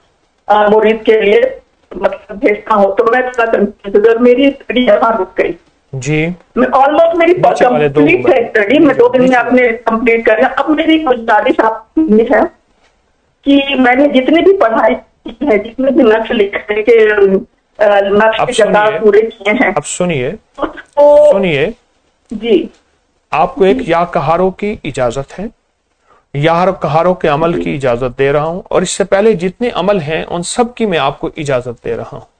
मुरीद के लिए मतलब भेजना हो तो मैं थोड़ा कंफ्यूज, मेरी स्टडी यहाँ रुक गई जी। मैं ऑलमोस्ट मेरी कंप्लीट है स्टडी, मैं दो दिन में अपने कंप्लीट कर, अब मेरी गुजारिश आपसे ये है कि मैंने जितनी भी पढ़ाई की है, जितने भी नक्श लिखे के नक्श के पूरे किए हैं, अब सुनिए उसको सुनिए जी, आपको एक या कहारों की इजाजत है, या कहारों के अमल की इजाजत दे रहा हूं, और इससे पहले जितने अमल हैं उन सब की मैं आपको इजाजत दे रहा हूं।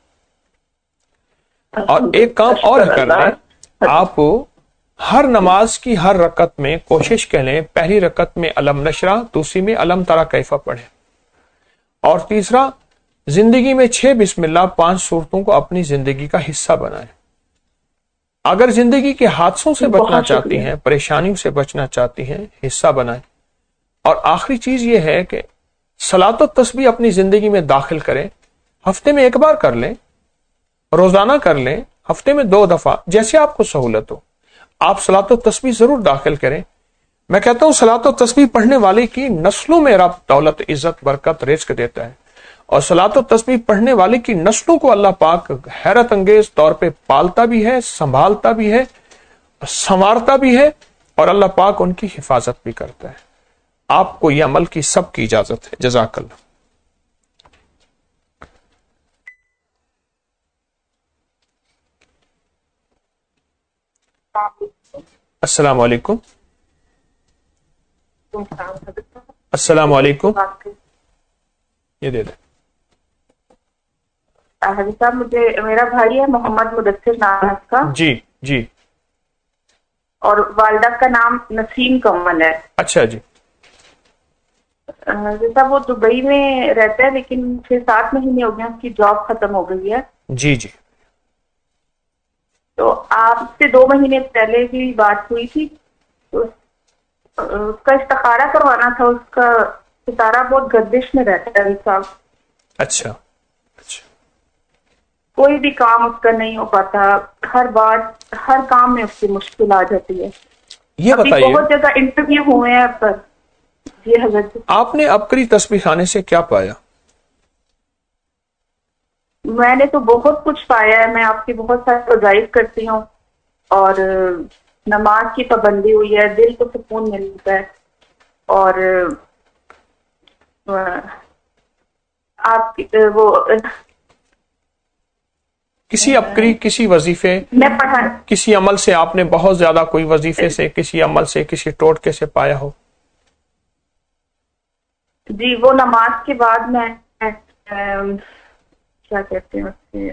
और एक काम और कर लें, आप हर नमाज की हर रकत में कोशिश करें पहली रकत में अलम नशरा, दूसरी में अलम तरा कैफा पढ़ें, और तीसरा जिंदगी में छह बिस्मिल्लाह पांच सूरतों को अपनी जिंदगी का हिस्सा बनाएं। अगर जिंदगी के हादसों से बचना चाहती हैं, परेशानियों से बचना चाहती हैं, हिस्सा बनाएं। और आखिरी चीज ये है कि सलातो तस्बीह अपनी जिंदगी में दाखिल करें, हफ्ते में एक बार कर लें, रोजाना कर लें, हफ्ते में दो दफा, जैसे आपको सहूलत हो आप सलातो तस्बीह जरूर दाखिल करें। मैं कहता हूं सलातो तस्बीह पढ़ने वाले की नस्लों में रब दौलत, इज्जत, बरकत, रिज्क देता है, और सलातो तस्बीह पढ़ने वाले की नस्लों को अल्लाह पाक हैरत अंगेज तौर पे पालता भी है, संभालता भी है, संवारता भी है, और अल्लाह पाक उनकी हिफाजत भी करता है। आपको यह अमल की सबकी इजाजत है। जज़ाकल्लाह। अस्सलाम वालेकुम। अस्सलाम वालेकुम। ये दे दे। हाजी साहब, मुझे मेरा भाई है मोहम्मद मुदस्सिर नाम है उसका। जी जी। और वालिदा का नाम नसीम कमल है। अच्छा जी। जैसा वो दुबई में रहता है, लेकिन छह सात महीने हो गए उसकी जॉब खत्म हो गई है। जी जी। तो आपसे दो महीने पहले भी बात हुई थी, तो उसका इस्तिखारा करवाना था। उसका सितारा बहुत गर्दिश में रहता है साहब। अच्छा अच्छा। कोई भी काम उसका नहीं हो पाता, हर बात हर काम में उसकी मुश्किल आ जाती है। ये बताइए, बहुत जगह इंटरव्यू हुए हैं, पर ये हजरत आपने अबकरी तस्बीह खाने से क्या पाया? मैंने तो बहुत कुछ पाया है। मैं आपकी बहुत सारी वज़ाइफ करती हूँ, और नमाज की पाबंदी हुई है, दिल को सुकून मिलता है। और आप वो किसी अबकरी, किसी वजीफे, मैं पढ़ा किसी अमल से आपने बहुत ज्यादा कोई वजीफे से, किसी अमल से, किसी टोटके से पाया हो? जी, वो नमाज के बाद मैं क्या कहते हैं उससे,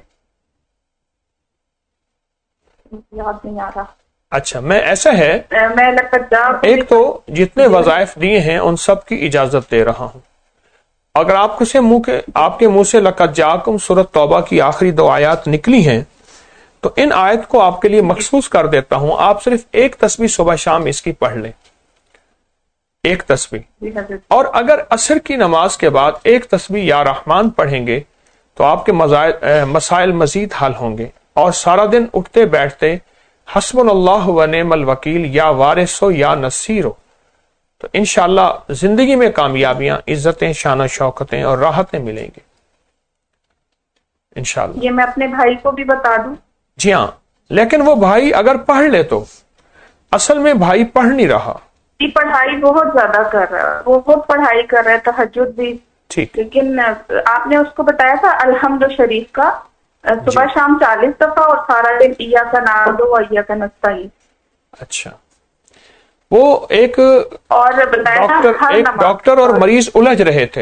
याद नहीं आ रहा। अच्छा, मैं ऐसा है, मैं लगता एक तो जितने वज़ाइफ दिए हैं उन सब की इजाजत दे रहा हूं। अगर आपको से मुंह के आपके मुंह से लक़द जाकुम सूरत तौबा की आखिरी दो आयत निकली हैं, तो इन आयत को आपके लिए मखसूस कर देता हूं। आप सिर्फ एक तस्बीह सुबह शाम इसकी पढ़ लें, एक तस्बीह। और अगर असर की नमाज के बाद एक तस्बीह या रहमान पढ़ेंगे तो आपके मसाइल मजीद हल होंगे। और सारा दिन उठते बैठते हस्बुनल्लाहु व निअमल वकील या वारिसो या नसीरो, तो इंशाअल्लाह जिंदगी में कामयाबियां, इज्जतें, शान शौकतें और राहतें मिलेंगी इंशाअल्लाह। ये मैं अपने भाई को भी बता दूं? जी हाँ, लेकिन वो भाई अगर पढ़ ले तो, असल में भाई पढ़ नहीं रहा, पढ़ाई बहुत ज्यादा कर रहा है, वो बहुत पढ़ाई कर रहा है, तहज्जुद भी ठीक। लेकिन आपने उसको बताया था अलहम्द शरीफ का सुबह शाम चालीस दफा, और सारा दिन इया का नादो और इया का नस्ताईन। अच्छा, वो एक और बताया डॉक्टर एक डॉक्टर और मरीज उलझ रहे थे,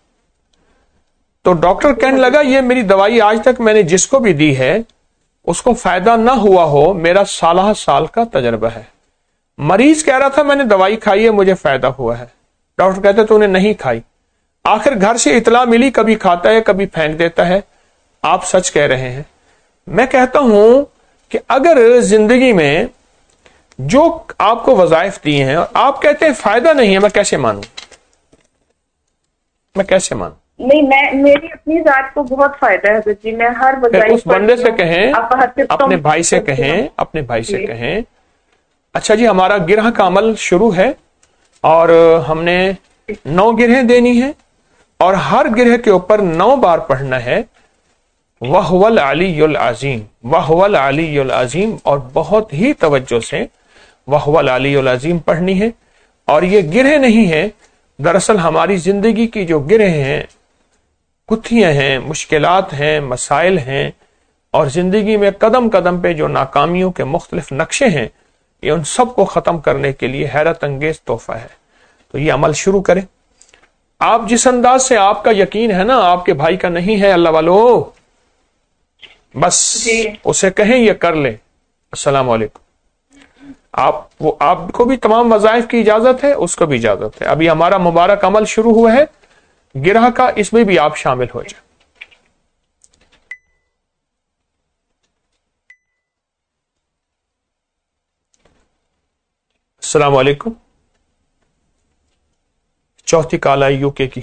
तो डॉक्टर कहने लगा ये मेरी दवाई आज तक मैंने जिसको भी दी है उसको फायदा ना हुआ हो, मेरा सालह साल का तजर्बा है। मरीज कह रहा था मैंने दवाई खाई है, मुझे फायदा हुआ है। डॉक्टर कहते तूने नहीं खाई। आखिर घर से इतला मिली, कभी खाता है कभी फेंक देता है। आप सच कह रहे हैं। मैं कहता हूं कि अगर जिंदगी में जो आपको वज़ाइफ दिए हैं और आप कहते हैं फायदा नहीं है, मैं कैसे मानूं? मैं कैसे मानूं? नहीं, मैं मेरी अपनी जात को बहुत फायदा है जी। मैं हर वज़ाइफ उस बंदे से कहें, अपने भाई से कहें, अपने भाई से कहें अच्छा जी हमारा गिरह का अमल शुरू है और हमने नौ गिरहें देनी है, اور ہر گرہ کے اوپر نو بار پڑھنا ہے وَهُوَ الْعَلِيُّ الْعَظِيمُ وَهُوَ الْعَلِيُّ الْعَظِيمُ، اور بہت ہی توجہ سے وَهُوَ الْعَلِيُّ الْعَظِيمُ پڑھنی ہے. اور یہ گرہ نہیں ہے، دراصل ہماری زندگی کی جو گرہ ہیں، کتھیاں ہیں، مشکلات ہیں، مسائل ہیں، اور زندگی میں قدم قدم پہ جو ناکامیوں کے مختلف نقشے ہیں، یہ ان سب کو ختم کرنے کے لیے حیرت انگیز تحفہ ہے. تو یہ عمل شروع کریں. آپ جس انداز سے آپ کا یقین ہے نا آپ کے بھائی کا نہیں ہے، اللہ والو بس اسے کہیں یہ کر لیں. السلام علیکم. آپ وہ آپ کو بھی تمام وظائف کی اجازت ہے، اس کو بھی اجازت ہے. ابھی ہمارا مبارک عمل شروع ہوا ہے گرہ کا، اس میں بھی آپ شامل ہو جائیں. السلام علیکم. چوتھی کال آئی یو کے کی.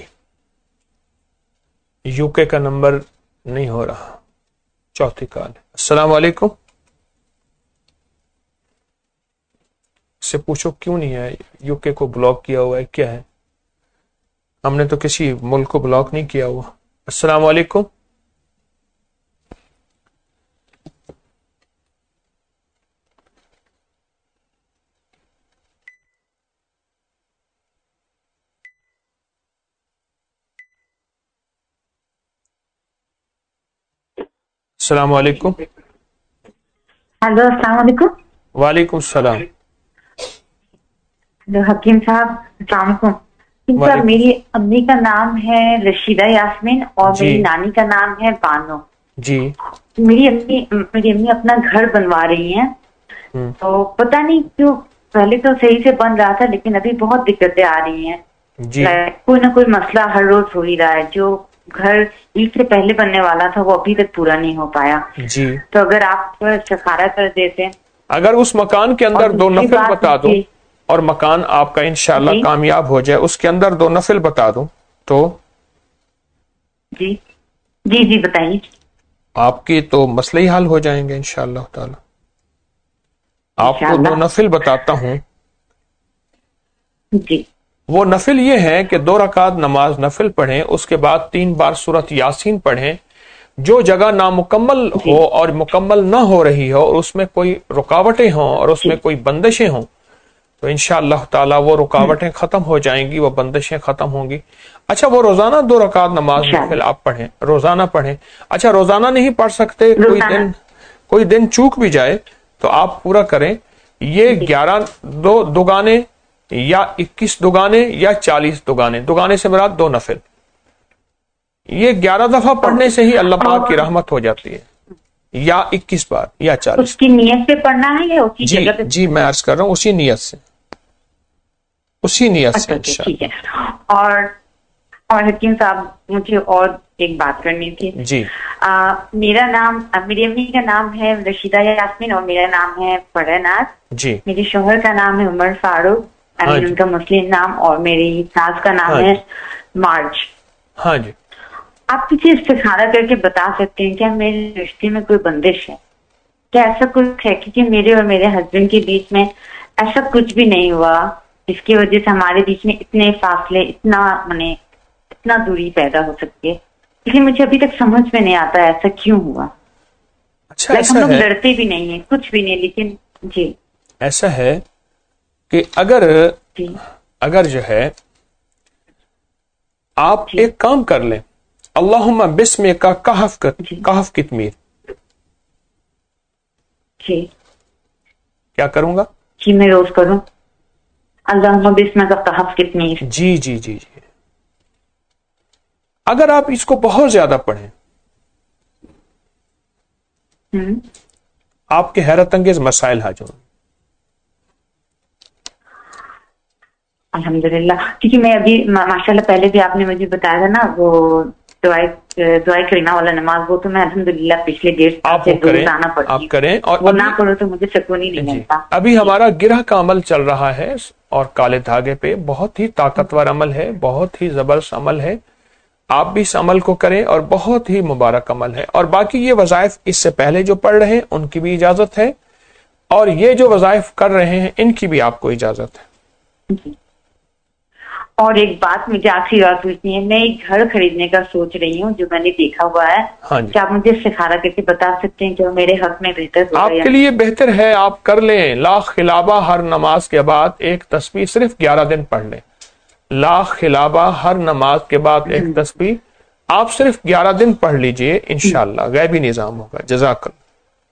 یو کے کا نمبر نہیں ہو رہا، چوتھی کال. السلام علیکم. سے پوچھو کیوں نہیں ہے؟ یو کے کو بلاک کیا ہوا ہے کیا ہے؟ ہم نے تو کسی ملک کو بلاک نہیں کیا ہوا. السلام علیکم. السلام علیکم. ہلو السلام علیکم. وعلیکم السلام. ہلو حکیم صاحب السلام علیکم. حکیم صاحب میری امی کا نام ہے رشیدہ یاسمین اور جی. میری نانی کا نام ہے بانو. جی. میری امی میری امی اپنا گھر بنوا رہی ہیں، تو پتہ نہیں کیوں پہلے تو صحیح سے بن رہا تھا لیکن ابھی بہت دقتیں آ رہی ہیں. جی. کوئی نہ کوئی مسئلہ ہر روز ہو ہی رہا ہے. جو گھر عید سے پہلے بننے والا تھا وہ ابھی تک پورا نہیں ہو پایا. جی. تو اگر آپ استخارہ کر دیتے. اگر اس مکان کے اندر دو نفل بتا دوں اور مکان آپ کا انشاءاللہ جی. کامیاب ہو جائے، اس کے اندر دو نفل بتا دوں تو جی جی جی بتائیے. آپ کی تو مسئلے ہی حل ہو جائیں گے انشاءاللہ تعالی. آپ کو دو نفل بتاتا ہوں. جی. وہ نفل یہ ہے کہ دو رکعت نماز نفل پڑھیں، اس کے بعد تین بار سورۃ یاسین پڑھیں. جو جگہ نامکمل ہو اور مکمل نہ ہو رہی ہو اور اس میں کوئی رکاوٹیں ہوں اور اس میں کوئی بندشیں ہوں تو انشاءاللہ تعالی وہ رکاوٹیں ختم ہو جائیں گی، وہ بندشیں ختم ہوں گی. اچھا وہ روزانہ دو رکعت نماز نفل آپ پڑھیں، روزانہ پڑھیں. اچھا روزانہ نہیں پڑھ سکتے، کوئی دن کوئی دن چوک بھی جائے تو آپ پورا کریں. یہ گیارہ دو دگانے یا اکیس دگانے یا چالیس دگانے، دگانے سے مراد دو نفل، یہ گیارہ دفعہ پڑھنے سے ہی اللہ پاک کی رحمت ہو جاتی ہے، یا اکیس بار یا چالیس. اس کی نیت سے پڑھنا ہے یا اسی جی جگہ پہ؟ جی میں عرض کر رہا ہوں اسی نیت سے، اسی نیت سے ٹھیک ہے. اور اور حکیم صاحب مجھے اور ایک بات کرنی تھی. جی. آ, میرا نام میری امی کا نام ہے رشیدہ یاسمین اور میرا نام ہے فرح ناز. جی. میرے شوہر کا نام ہے عمر فاروق، ان کا مسلم نام، اور میری ساس کا نام ہے مارج. ہاں جی. آپ کسی استخارہ کر کے بتا سکتے ہیں کیا میرے رشتے میں کوئی بندش ہے؟ کیا ایسا کچھ ہے؟ کیونکہ میرے اور میرے ہسبینڈ کے بیچ میں ایسا کچھ بھی نہیں ہوا جس کی وجہ سے ہمارے بیچ میں اتنے فاصلے، اتنا منے اتنا دوری پیدا ہو سکتی ہے. لیکن مجھے ابھی تک سمجھ میں نہیں آتا ایسا کیوں ہوا. اچھا ہم لوگ لڑتے بھی نہیں ہیں کچھ بھی نہیں، لیکن جی ایسا ہے کہ اگر جی اگر جو ہے آپ جی. ایک کام کر لیں، اللہم بسم کا کہف کہف کتمیر. جی کیا کروں گا؟ جی میں روز کروں اللہم بسم کا کہف کتمیر. جی جی جی جی. اگر آپ اس کو بہت زیادہ پڑھیں آپ کے حیرت انگیز مسائل حل ہوں. الحمدللہ. کیونکہ میں ابھی ماشاءاللہ پہلے بھی آپ نے مجھے بتایا تھا نا وہ دعائیں دعائیں کریمہ والا نماز، وہ تو میں الحمدللہ پچھلے ڈیڑھ سال سے روزانہ پڑھتی ہوں. آپ کریں اور وہ نہ کرو تو مجھے سکون ہی نہیں ملتا. ابھی ہمارا گرہ کا عمل چل رہا ہے اور کالے دھاگے پہ بہت ہی طاقتور عمل ہے، بہت ہی زبردست عمل ہے. آپ بھی اس عمل کو کریں اور بہت ہی مبارک عمل ہے. اور باقی یہ وظائف اس سے پہلے جو پڑھ رہے ہیں ان کی بھی اجازت ہے اور یہ جو وظائف کر رہے ہیں ان کی بھی آپ کو اجازت ہے. اور ایک بات مجھے آخری بات پوچھنی ہے، میں ایک گھر خریدنے کا سوچ رہی ہوں جو میں نے دیکھا ہوا ہے، ہاں جی، کیا آپ مجھے استخارہ کر کے بتا سکتے ہیں کہ وہ میرے حق میں بہتر ہوگا آپ یا کے لیے بہتر ہے آپ کر لیں لا خلابہ ہر نماز کے بعد ایک تسبیح صرف گیارہ دن پڑھ لیں. لا خلابہ ہر نماز کے بعد ایک تسبیح آپ صرف گیارہ دن پڑھ لیجئے، انشاءاللہ غیبی نظام ہوگا. جزاک اللہ.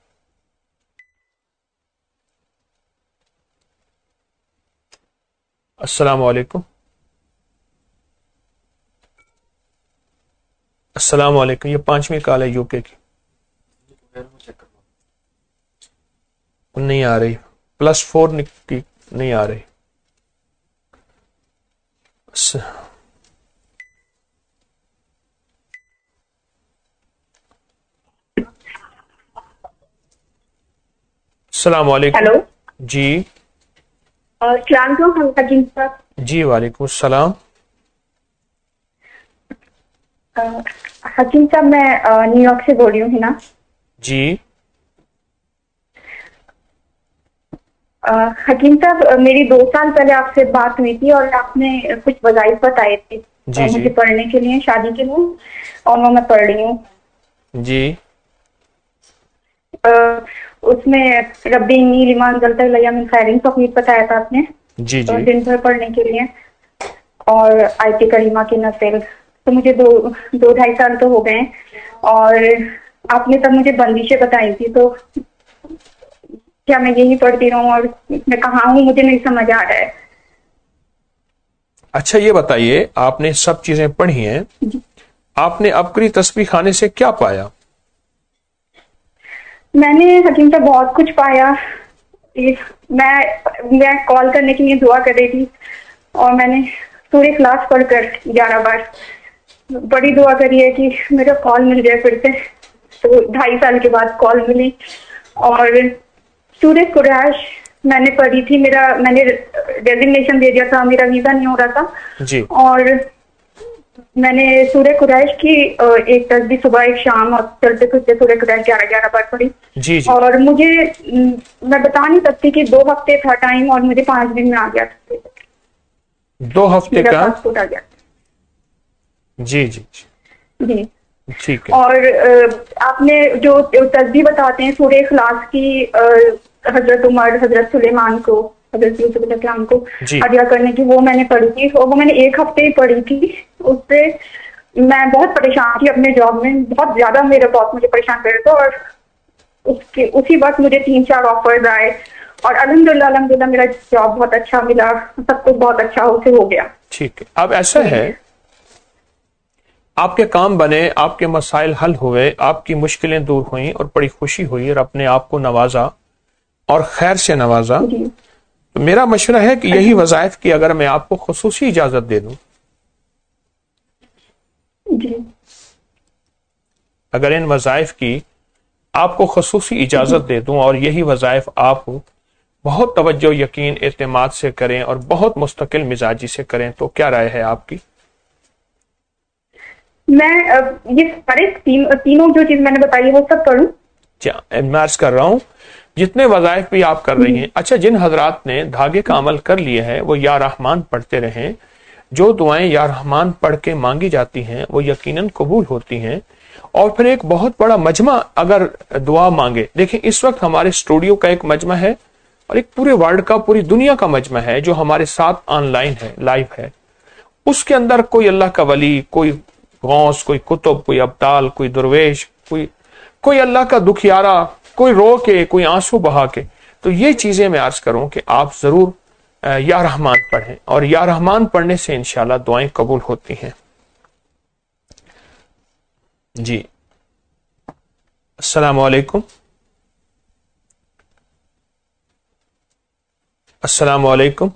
السلام علیکم. السلام علیکم. یہ پانچویں کال ہے یو کے کی، نہیں آ رہی، پلس فور کی نہیں آ رہی. السلام علیکم. ہیلو، جی السلام علیکم حکیم صاحب. جی وعلیکم السلام. حکیم صاحب میں نیو یارک سے بول رہی ہوں نا. جی حکیم صاحب میری دو سال پہلے آپ سے بات ہوئی تھی اور آپ نے کچھ وظائف بتائے تھے جی جی مجھے پڑھنے کے لیے شادی کے لیے، اور وہ میں پڑھ رہی ہوں. جی اس میں ربی انی لما انزلت الی من خیر توحید بتایا تھا آپ نے جی جی دن بھر پڑھنے کے لیے، اور آیت کریمہ کے نفل. تو مجھے دو دو ڈھائی سال تو ہو گئے ہیں، اور آپ نے تب مجھے بندشیں بتائی تھی، تو کیا میں یہی پڑھتی رہوں اور میں کہاں ہوں مجھے نہیں سمجھ آ رہا ہے. اچھا یہ بتائیے، آپ نے سب چیزیں پڑھی ہیں، آپ نے ابکری تسبیح خانے سے کیا پایا؟ میں نے حکیم صاحب بہت کچھ پایا. میں میں کال کرنے کے لیے دعا کر رہی تھی اور میں نے سورہ اخلاص پڑھ کر گیارہ بار بڑی دعا کری ہے کہ میرا کال مل جائے پھر سے. تو ڈھائی سال کے بعد کال ملی. اور سورہ قریش میں نے پڑھی تھی، میرا میں نے ڈیزگنیشن دے دیا تھا، میرا ویزا نہیں ہو رہا تھا، جی اور میں نے سورہ قریش کی ایک تسبیح صبح ایک شام اور چلتے پھرتے سورہ قریش گیارہ گیارہ بار پڑھی. جی جی اور مجھے میں بتا نہیں سکتی کہ دو ہفتے تھا ٹائم اور مجھے پانچ دن میں آ گیا تھا، دو ہفتے میرا کا پاسپورٹ آ گیا. جی جی جی جی. ٹھیک ہے. اور آپ نے جو تسبیح بتاتے ہیں سورہ اخلاص کی، حضرت عمر، حضرت سلیمان کو، حضرت یوسف علیہ السلام کو جی ہدیہ کرنے کی، وہ میں نے پڑھی تھی، اور وہ میں نے ایک ہفتے ہی پڑھی تھی. اس سے میں بہت پریشان تھی اپنے جاب میں، بہت زیادہ میرا باس مجھے پریشان کر رہا تھا، اور اس کے اسی وقت مجھے تین چار آفرز آئے، اور الحمدللہ الحمدللہ میرا جاب بہت اچھا ملا، سب کچھ بہت اچھا اسے ہو گیا. ٹھیک ہے. اب ایسا ہے، آپ کے کام بنے، آپ کے مسائل حل ہوئے، آپ کی مشکلیں دور ہوئیں اور بڑی خوشی ہوئی اور اپنے آپ کو نوازا اور خیر سے نوازا. جی تو میرا مشورہ ہے کہ یہی وظائف کی اگر میں آپ کو خصوصی اجازت دے دوں، جی اگر ان وظائف کی آپ کو خصوصی اجازت دے دوں اور یہی وظائف آپ بہت توجہ، یقین، اعتماد سے کریں اور بہت مستقل مزاجی سے کریں، تو کیا رائے ہے آپ کی؟ میں یہ سارے تینوں جو چیز میں نے بتائی وہ سب پڑھوں؟ میں عرض کر رہا ہوں جتنے وظائف بھی آپ کر رہی ہیں. اچھا، جن حضرات نے دھاگے کا عمل کر لیے ہے وہ یا رحمان پڑھتے رہیں. جو دعائیں یا رحمان پڑھ کے مانگی جاتی ہیں وہ یقیناً قبول ہوتی ہیں. اور پھر ایک بہت بڑا مجمع اگر دعا مانگے، دیکھیں اس وقت ہمارے اسٹوڈیو کا ایک مجمع ہے اور ایک پورے ورلڈ کا، پوری دنیا کا مجمع ہے جو ہمارے ساتھ آن لائن ہے، لائیو ہے. اس کے اندر کوئی اللہ کا ولی، کوئی غوث، کوئی کتب، کوئی ابدال، کوئی درویش، کوئی کوئی اللہ کا دکھیارا، کوئی رو کے، کوئی آنسو بہا کے. تو یہ چیزیں میں عرض کروں کہ آپ ضرور یا رحمان پڑھیں، اور یا رحمان پڑھنے سے انشاءاللہ دعائیں قبول ہوتی ہیں. جی السلام علیکم. السلام علیکم.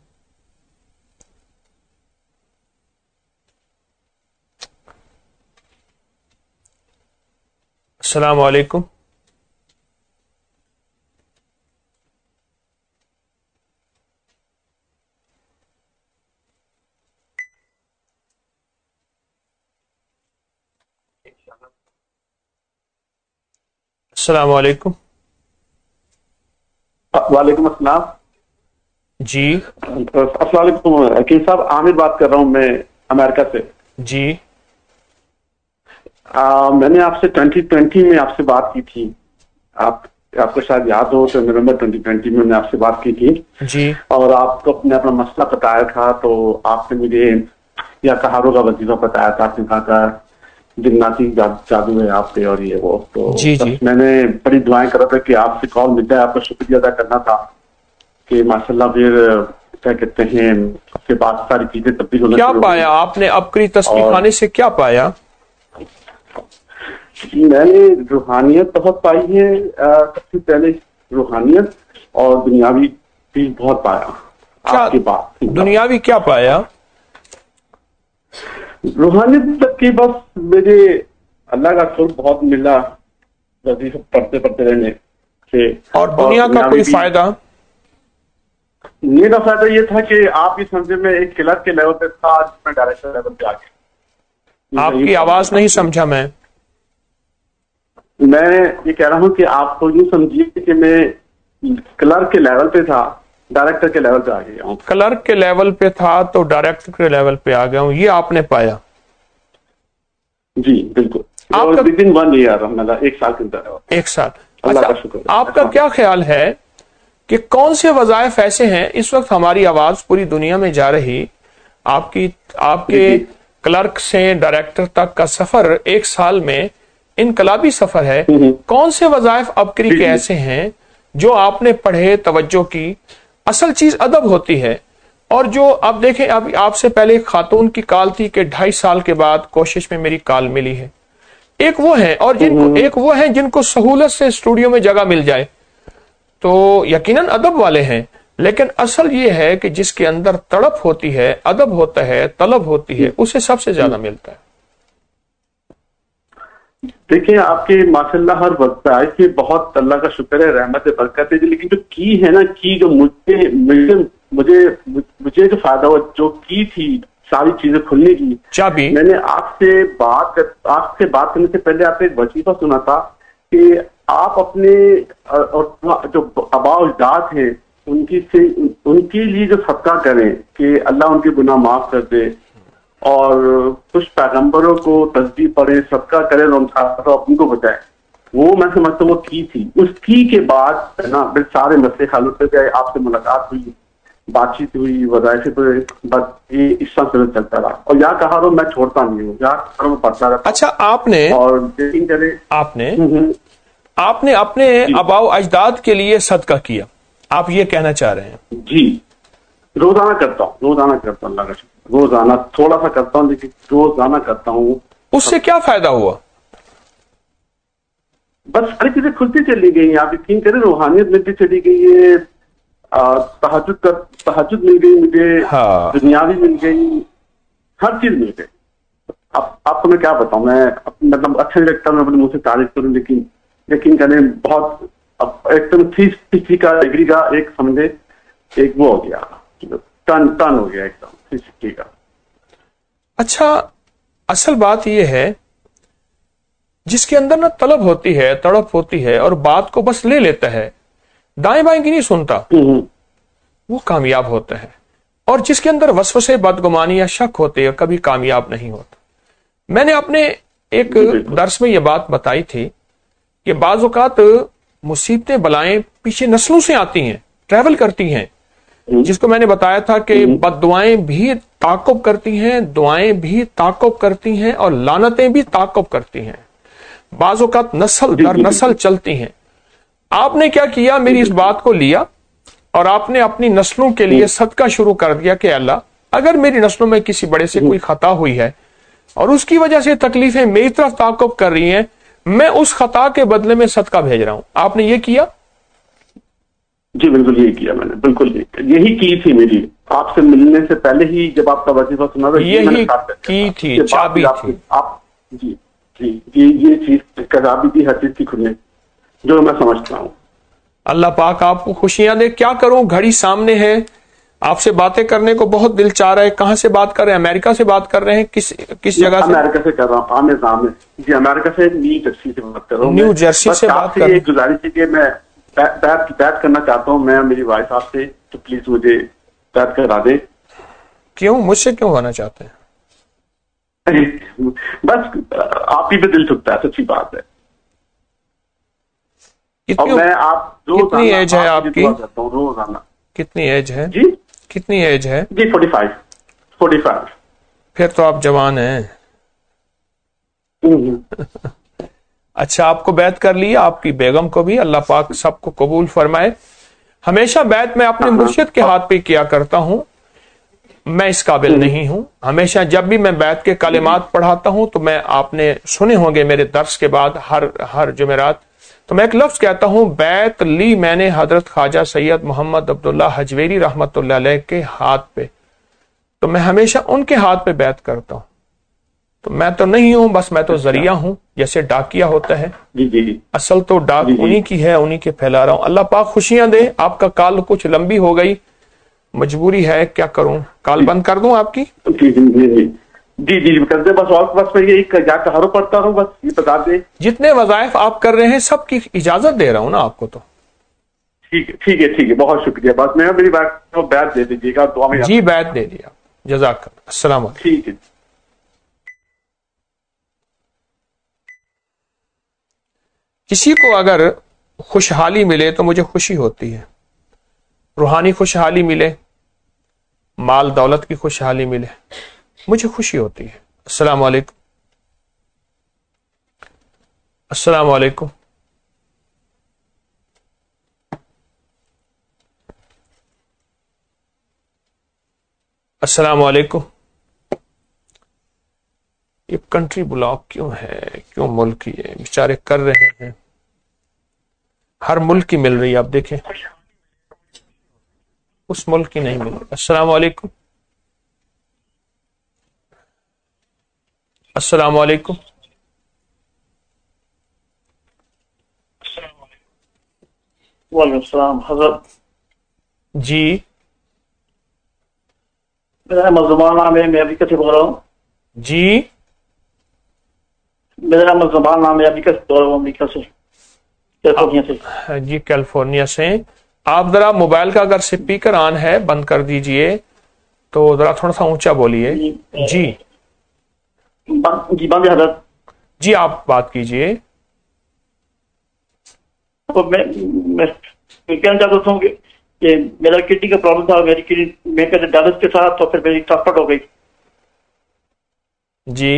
السلام علیکم. السلام علیکم. وعلیکم السلام. جی السلام علیکم حکیم صاحب، عامر بات کر رہا ہوں میں امریکہ سے. جی آ, میں نے آپ سے ٹوینٹی ٹوینٹی میں آپ سے بات کی تھی. آپ آپ کو شاید یاد ہو تو نومبر ٹوینٹی ٹوینٹی میں نے آپ سے بات کی تھی. جی اور آپ کو اپنے اپنا مسئلہ بتایا تھا، تو آپ نے مجھے یا تہاروں کا وظیفہ بتایا تھا. آپ نے کہا تھا جناتی جادو ہے آپ پہ اور یہ وہ. تو جی جی میں نے بڑی دعائیں کرا تھا کہ آپ سے کال مل جائے. آپ کا شکریہ ادا کرنا تھا کہ ماشاء اللہ پھر کیا کہتے ہیں اس کے بعد ساری چیزیں تبدیل ہونا. کیا پایا آپ نے عبقری تسبیح خانے سے؟ کیا پایا؟ میں نے روحانیت بہت پائی ہے. سب سے پہلے روحانیت اور دنیاوی بھی بہت پایا. آپ کی بات دنیاوی کیا پایا؟ روحانیت تک کی بس مجھے اللہ کا شکر بہت ملا وظیفہ پڑھتے پڑھتے رہنے سے. اور دنیا کا کوئی فائدہ؟ میرا فائدہ یہ تھا کہ آپ یہ سمجھے میں ایک کلرک کے لیول پہ تھا، آج میں ڈائریکٹر لیول پہ آ گیا. آپ کی آواز نہیں سمجھا میں. میں یہ کہہ رہا ہوں کہ آپ کو یوں سمجھیے کہ میں کلرک کے لیول پہ تھا، ڈائریکٹر کے لیول پہ آ گیا ہوں. کلرک کے لیول پہ تھا تو ڈائریکٹر کے لیول پہ آ گیا ہوں، یہ آپ نے پایا؟ جی بالکل. ون ایئر ایک سال کے اندر. ایک سال. اللہ کا شکر. آپ کا کیا خیال ہے کہ کون سے وظائف ایسے ہیں اس وقت ہماری آواز پوری دنیا میں جا رہی، آپ کی آپ کے کلرک سے ڈائریکٹر تک کا سفر ایک سال میں انقلابی سفر ہے. کون سے وظائف عبقری کے ایسے ہیں جو آپ نے پڑھے، توجہ کی؟ اصل چیز ادب ہوتی ہے. اور جو آپ دیکھیں، اب آپ سے پہلے ایک خاتون کی کال تھی کہ ڈھائی سال کے بعد کوشش میں میری کال ملی ہے. ایک وہ ہے اور جن کو ایک وہ ہیں جن کو سہولت سے اسٹوڈیو میں جگہ مل جائے، تو یقیناً ادب والے ہیں. لیکن اصل یہ ہے کہ جس کے اندر تڑپ ہوتی ہے، ادب ہوتا ہے، طلب ہوتی ہے، اسے سب سے زیادہ ملتا ہے. دیکھیں آپ کے ماشاء اللہ ہر وقت آئے کہ بہت اللہ کا شکر ہے، رحمت برکت ہے. لیکن جو کی ہے نا، کی جو مجھے مجھے مجھے جو فائدہ ہوا، جو کی تھی ساری چیزیں کھلنے کی چابی. میں نے آپ سے بات آپ سے بات کرنے سے پہلے آپ نے ایک وظیفہ سنا تھا کہ آپ اپنے جو آباء و اجداد ہیں ان کی سے ان کے لیے جو صدقہ کریں کہ اللہ ان کے گناہ معاف کر دے، اور کچھ پیغمبروں کو تسبیح پڑھے، صدقہ کرے، ان کو بتائے. وہ میں سمجھتا ہوں وہ کی تھی. اس کی کے بعد نا پھر سارے مسئلے حل ہوتے گئے. آپ سے ملاقات ہوئی، بات چیت ہوئی، وظائف پہ بس یہ اس طرح سے چلتا رہا. اور یا کہا رہا میں چھوڑتا نہیں ہوں، یا میں پڑھتا رہتا. اچھا، آپ نے اور یقین کریں آپ نے آپ نے اپنے آباء و اجداد کے لیے صدقہ کیا، آپ یہ کہنا چاہ رہے ہیں؟ جی روزانہ کرتا ہوں، روزانہ کرتا ہوں. اللہ کا شکر، روزانہ تھوڑا سا کرتا ہوں لیکن روزانہ کرتا ہوں. اس سے کیا فائدہ ہوا؟ بس ساری چیزیں کھلتی چلی گئی. آپ یقین کریں روحانیت ملتی چلی گئی ہے، تہجد کا تہجد مل گئی مجھے، دنیاوی مل گئی، ہر چیز مل گئی. اب آپ کو میں کیا بتاؤں، میں مطلب اچھا نہیں لگتا میں اپنے منہ سے تعریف کروں، لیکن یقین کریں بہت ایک دم تھری سکسٹی کا ڈگری کا ایک سمجھے ایک وہ ہو گیا، ٹن ٹن ہو گیا ایک دم تھری سکسٹی کا. اچھا، اصل بات یہ ہے جس کے اندر نا طلب ہوتی ہے، تڑپ ہوتی ہے، اور بات کو بس لے لیتا ہے، دائیں بائیں کی نہیں سنتا، وہ کامیاب ہوتا ہے. اور جس کے اندر وسوسے، بدگمانی یا شک ہوتے ہیں کبھی کامیاب نہیں ہوتا. میں نے اپنے ایک درس میں یہ بات بتائی تھی کہ بعض اوقات مصیبتیں، بلائیں پیچھے نسلوں سے آتی ہیں، ٹریول کرتی ہیں، جس کو میں نے بتایا تھا کہ بد دعائیں بھی تعاقب کرتی ہیں، دعائیں بھی تعاقب کرتی ہیں، اور لعنتیں بھی تعاقب کرتی ہیں. بعض اوقات نسل در نسل چلتی ہیں. آپ نے کیا کیا، میری اس بات کو لیا اور آپ نے اپنی نسلوں کے لیے صدقہ شروع کر دیا کہ اللہ اگر میری نسلوں میں کسی بڑے سے کوئی خطا ہوئی ہے اور اس کی وجہ سے تکلیفیں میری طرف تعاقب کر رہی ہیں، میں اس خطا کے بدلے میں صدقہ بھیج رہا ہوں. آپ نے یہ کیا؟ جی بالکل یہی کیا میں نے، بالکل یہی کی تھی میری. آپ سے ملنے سے پہلے ہی جب آپ کا وظیفہ سنا تھا یہی کی تھی، چابی تھی. آپ جی جی یہ چیز کتابی تھی، ہر چیز کی کھلنے، جو میں سمجھتا ہوں. اللہ پاک آپ کو خوشیاں دے. کیا کروں، گھڑی سامنے ہے، آپ سے باتیں کرنے کو بہت دل چاہ رہا ہے. کہاں سے بات کر رہے ہیں؟ امریکہ سے بات کر رہے ہیں؟ کس کس جگہ سے؟ امریکہ سے کر رہا ہوں. عامر نام ہے جی، امریکہ سے نیو جرسی سے بات کر رہا ہوں. نیو جرسی سے بات کر رہا ہوں. گزارش ہے کہ میں بیعت بیعت کرنا چاہتا ہوں میں میری وائف آپ سے, تو پلیز مجھے بیعت کرا دیں. کیوں مجھ سے کیوں ہونا چاہتے ہیں؟ بس آپ ہی پہ دل چکتا ہے, سچی بات ہے. اور کتنی میں آپ کتنی ایج ہے آپ کی؟ روزانہ. کتنی ایج ہے جی کتنی ایج ہے؟ جی فورٹی فائیو فورٹی فائیو. پھر تو آپ جوان ہیں. اچھا, آپ کو بیعت کر لی, آپ کی بیگم کو بھی, اللہ پاک سب کو قبول فرمائے. ہمیشہ بیعت میں اپنے مرشد کے ہاتھ پہ کیا کرتا ہوں, میں اس قابل نہیں ہوں. ہمیشہ جب بھی میں بیعت کے کلمات پڑھاتا ہوں تو میں, آپ نے سنے ہوں گے میرے درس کے بعد ہر ہر جمعرات, تو میں ایک لفظ کہتا ہوں, بیعت لی میں نے حضرت خواجہ سید محمد عبداللہ حجویری رحمت اللہ علیہ کے ہاتھ پہ. تو میں ہمیشہ ان کے ہاتھ پہ بیعت کرتا ہوں. تو میں تو نہیں ہوں, بس میں تو ذریعہ ہوں, جیسے ڈاکیا ہوتا ہے. جی جی اصل تو ڈاک انہی کی ہے, انہی کے پھیلا رہا ہوں. اللہ پاک خوشیاں دے. آپ کا کال کچھ لمبی ہو گئی, مجبوری ہے, کیا کروں, کال بند کر دوں آپ کی؟ جی جی جی جی جی کر دیں بس. اور بس میں یہی جا کر ہر پڑھتا ہوں, بس یہ بتا دیں. جتنے وظائف آپ کر رہے ہیں سب کی اجازت دے رہا ہوں نا آپ کو. تو ٹھیک ہے ٹھیک ہے ٹھیک ہے, بہت شکریہ. بس میں میری بات کو بیعت دے دیجیے گا, دعا میں. جی بیعت دے دیا, جزاک اللہ. السلام علیکم. ٹھیک ہے. کسی کو اگر خوشحالی ملے تو مجھے خوشی ہوتی ہے. روحانی خوشحالی ملے, مال دولت کی خوشحالی ملے, مجھے خوشی ہوتی ہے. السلام علیکم. السلام علیکم. السلام علیکم. یہ کنٹری بلاک کیوں ہے, کیوں ملک یہ بیچارے کر رہے ہیں, ہر ملک کی مل رہی ہے. آپ دیکھیں اس ملک کی نہیں مل رہی. السلام علیکم. السلام علیکم. وعلیکم السلام حضرت. جی میرا نام زبان نام ہے, میں امریکہ سے بول رہا ہوں. جی میرا نام زبان نام ہے, امریکہ سے بول رہا ہوں, امریکہ سے, کیلیفورنیا سے. جی کیلیفورنیا سے. آپ ذرا موبائل کا اگر سپیکر آن ہے بند کر دیجئے, تو ذرا تھوڑا سا اونچا بولیے. جی جی بند ہے حضرت. جی آپ بات کیجئے. تو میں میں کہنا چاہتا ہوں کہ کہ میرا کڈنی کا پرابلم تھا, میری کڈنی میں کہتے ڈائلس کے ساتھ, تو پھر میری ٹرانسپلانٹ ہو گئی. جی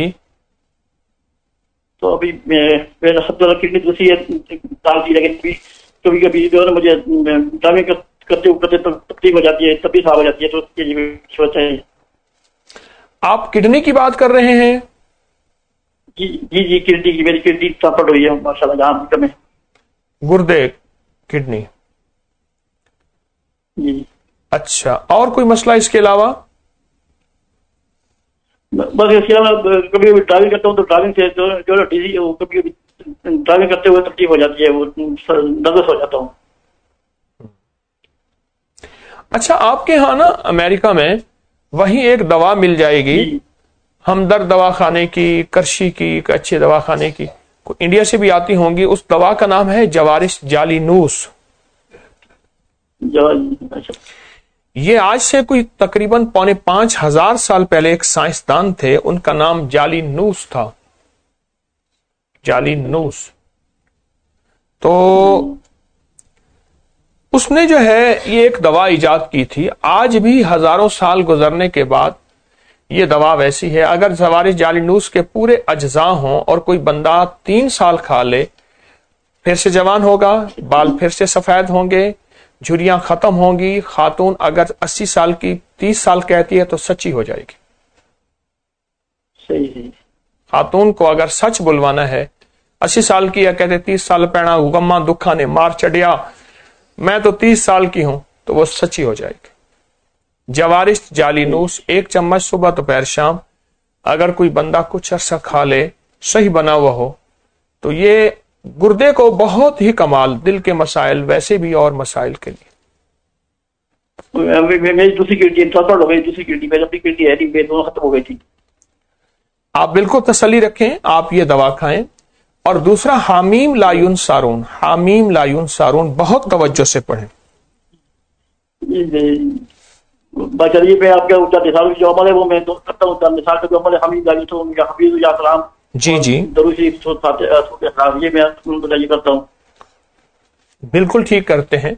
تو ابھی میرا سب سے زیادہ کڈنی دوسری ہے ڈال دی, لیکن کبھی کبھی جو ہے نا مجھے ڈرائیونگ کرتے کرتے تکلیف ہو جاتی ہے, طبیعت خراب ہو جاتی ہے, تو اس کے لیے سوچا ہے. آپ کڈنی کی بات کر رہے ہیں؟ جی جی جی کڈنی کی, میری کڈنی ٹرانسپلانٹ ہوئی ہے ماشاء اللہ جہاں امریکہ میں. گردے کڈنی. جی اچھا, اور کوئی مسئلہ اس کے علاوہ؟ بس اس کے علاوہ کبھی کبھی ڈرائیونگ کرتا ہوں تو ڈرائیونگ سے جو ہے ڈیزی, وہ کبھی کبھی ڈرائیونگ کرتے ہوئے تکلیف ہو جاتی ہے, وہ نروس ہو جاتا ہوں. اچھا, آپ کے ہاں نا امریکہ میں وہیں ایک دوا مل جائے گی, ہمدرد دواخانے کی, کرشی کی, ایک اچھے دواخانے کی, انڈیا سے بھی آتی ہوں گی. اس دوا کا نام ہے جوارش جالینوس. یہ آج سے کوئی تقریباً پونے پانچ ہزار سال پہلے ایک سائنسدان تھے, ان کا نام جالینوس تھا. جالینوس. تو اس نے جو ہے یہ ایک دوا ایجاد کی تھی. آج بھی ہزاروں سال گزرنے کے بعد یہ دوا ویسی ہے. اگر جوارش جالینوس کے پورے اجزاء ہوں اور کوئی بندہ تین سال کھا لے, پھر سے جوان ہوگا, بال پھر سے سفید ہوں گے, جھریاں ختم ہوں گی. خاتون اگر اسی سال کی تیس سال کہتی ہے تو سچی ہو جائے گی. صحیح. خاتون کو اگر سچ بلوانا ہے, اسی سال کی, یا کہتے تیس سال پینا گما دکھا نے مار چڑیا, میں تو تیس سال کی ہوں, تو وہ سچی ہو جائے گی. جوارش جالینوس ایک چمچ صبح دوپہر شام اگر کوئی بندہ کچھ عرصہ کھا لے, صحیح بنا ہوا ہو, تو یہ گردے کو بہت ہی کمال, دل کے مسائل ویسے بھی اور مسائل کے لیے. میری دوسری کڈنی ٹرانسپلانٹ ہو گئی, دوسری کڈنی میری اپنی کڈنی ہے, دونوں ختم ہو گئی تھی. آپ بالکل تسلی رکھیں, آپ یہ دوا کھائیں. اور دوسرا حامیم لا ینصرون، حامیم لا ینصرون بہت توجہ سے پڑھیں. بچری پہ آپ کے مثال جو عمل ہے وہ میں کرتا ہوں. مثال کا جو عمل ہے حمید لا ینصرون یا حفیظ یا سلام، جی جی دروشی یہ میں یہ کرتا ہوں. بالکل ٹھیک کرتے ہیں.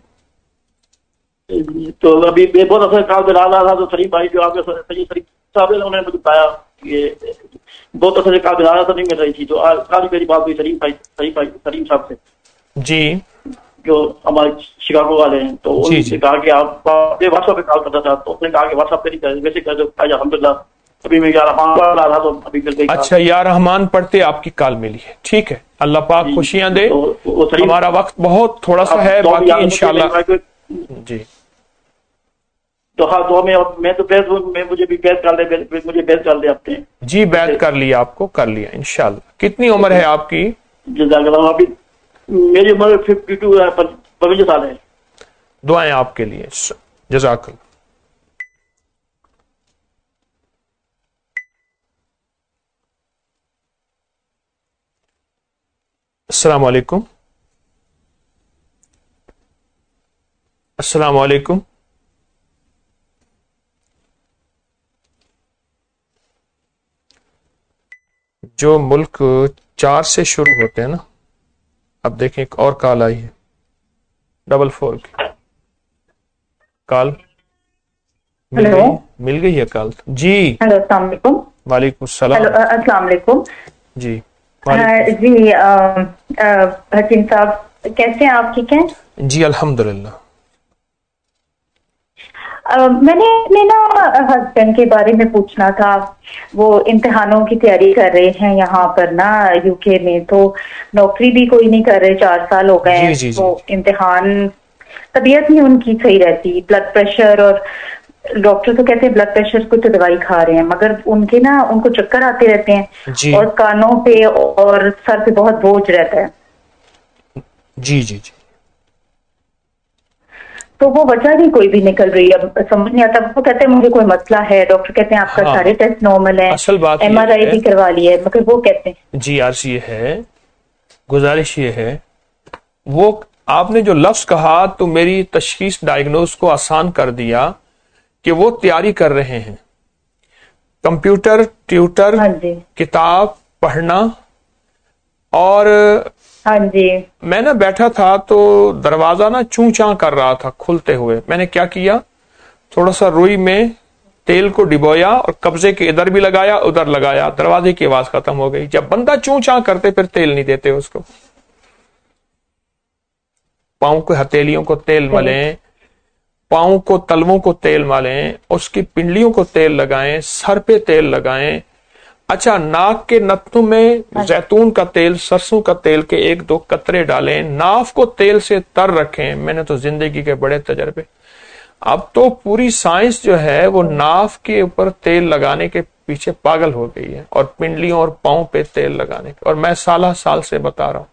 تو ابھی بہت اثر کال پہ ڈال رہا تھا تو سلیم بھائی جو آپ کے سید سلیم صاحب انہوں نے مجھے بتایا کہ بہت اثر کال پہ ڈال رہا تھا نہیں مل رہی تھی. تو آج کل میری بات ہوئی سلیم بھائی سلیم بھائی سلیم صاحب سے جی جو ہمارے شکاگو والے ہیں. تو جی ان جی سے کہا کہ آپ واٹس ایپ پہ کال کرتا تھا تو اس نے کہا کہ واٹس ایپ پہ نہیں کر ویسے کر دو. الحمد للہ ابھی میں گیارہ پانچ پڑھ رہا تھا تو ابھی مل گئی. اچھا یا رحمان پڑھتے آپ کی کال ملی ہے. ٹھیک ہے، اللہ پاک خوشیاں دے. ہمارا وقت بہت تھوڑا سا ہے، باقی انشاءاللہ. جی تو ہاں تو میں میں تو بیت میں مجھے بھی بیت کر دے مجھے بیت کر دے آپ نے. جی بیت کر لیا، آپ کو کر لیا انشاءاللہ. کتنی عمر ہے آپ کی؟ جزاک اللہ. ابھی میری عمر ففٹی ٹو ہے، پچپن سال ہے. دعائیں آپ کے لیے. جزاک اللہ. السلام علیکم. السلام علیکم. جو ملک چار سے شروع ہوتے ہیں نا، اب دیکھیں ایک اور کال آئی ہے ڈبل فور کی کال. مل ہیلو، گئی مل گئی ہے کال. جی ہیلو السلام علیکم. وعلیکم السلام. ہیلو السلام علیکم. جی جی حکیم صاحب کیسے ہیں آپ؟ ٹھیک ہیں جی الحمدللہ. میں نے اپنے نا ہسبینڈ کے بارے میں پوچھنا تھا. وہ امتحانوں کی تیاری کر رہے ہیں یہاں پر نا یو کے میں، تو نوکری بھی کوئی نہیں کر رہے، چار سال ہو گئے ہیں. جی جی جی تو امتحان طبیعت نہیں ان کی صحیح رہتی، بلڈ پریشر، اور ڈاکٹر تو کہتے ہیں بلڈ پریشر کو تو دوائی کھا رہے ہیں، مگر ان کے نا ان کو چکر آتے رہتے ہیں جی اور کانوں پہ اور سر پہ بہت بوجھ رہتا ہے. جی جی جی تو وہ وجہ نہیں کوئی بھی نکل رہی، اب سمجھ نہیں آتا. وہ کہتے ہیں مجھے کوئی مسئلہ ہے، ڈاکٹر کہتے ہیں آپ کا ہاں سارے ٹیسٹ نارمل ہے، اصل بات ایم آر یہ آئی ہے بھی کروا لی ہے، مگر وہ کہتے ہیں جی عرض یہ ہے، گزارش یہ ہے، وہ آپ نے جو لفظ کہا تو میری تشخیص ڈائگنوز کو آسان کر دیا کہ وہ تیاری کر رہے ہیں. کمپیوٹر ٹیوٹر ہاں جی کتاب پڑھنا. اور ہاں جی میں نہ بیٹھا تھا تو دروازہ نا چوں چاں کر رہا تھا کھلتے ہوئے. میں نے کیا کیا، تھوڑا سا روئی میں تیل کو ڈبویا اور قبضے کے ادھر بھی لگایا ادھر لگایا، دروازے کی آواز ختم ہو گئی. جب بندہ چوں چاں کرتے پھر تیل نہیں دیتے اس کو. پاؤں کے ہتھیلیوں کو تیل ملیں، پاؤں کو تلووں کو تیل مالیں، اس کی پنڈلیوں کو تیل لگائیں، سر پہ تیل لگائیں. اچھا ناک کے نتنوں میں زیتون کا تیل، سرسوں کا تیل کے ایک دو قطرے ڈالیں، ناف کو تیل سے تر رکھیں. میں نے تو زندگی کے بڑے تجربے. اب تو پوری سائنس جو ہے وہ ناف کے اوپر تیل لگانے کے پیچھے پاگل ہو گئی ہے، اور پنڈلیوں اور پاؤں پہ تیل لگانے کے. اور میں سالہ سال سے بتا رہا ہوں.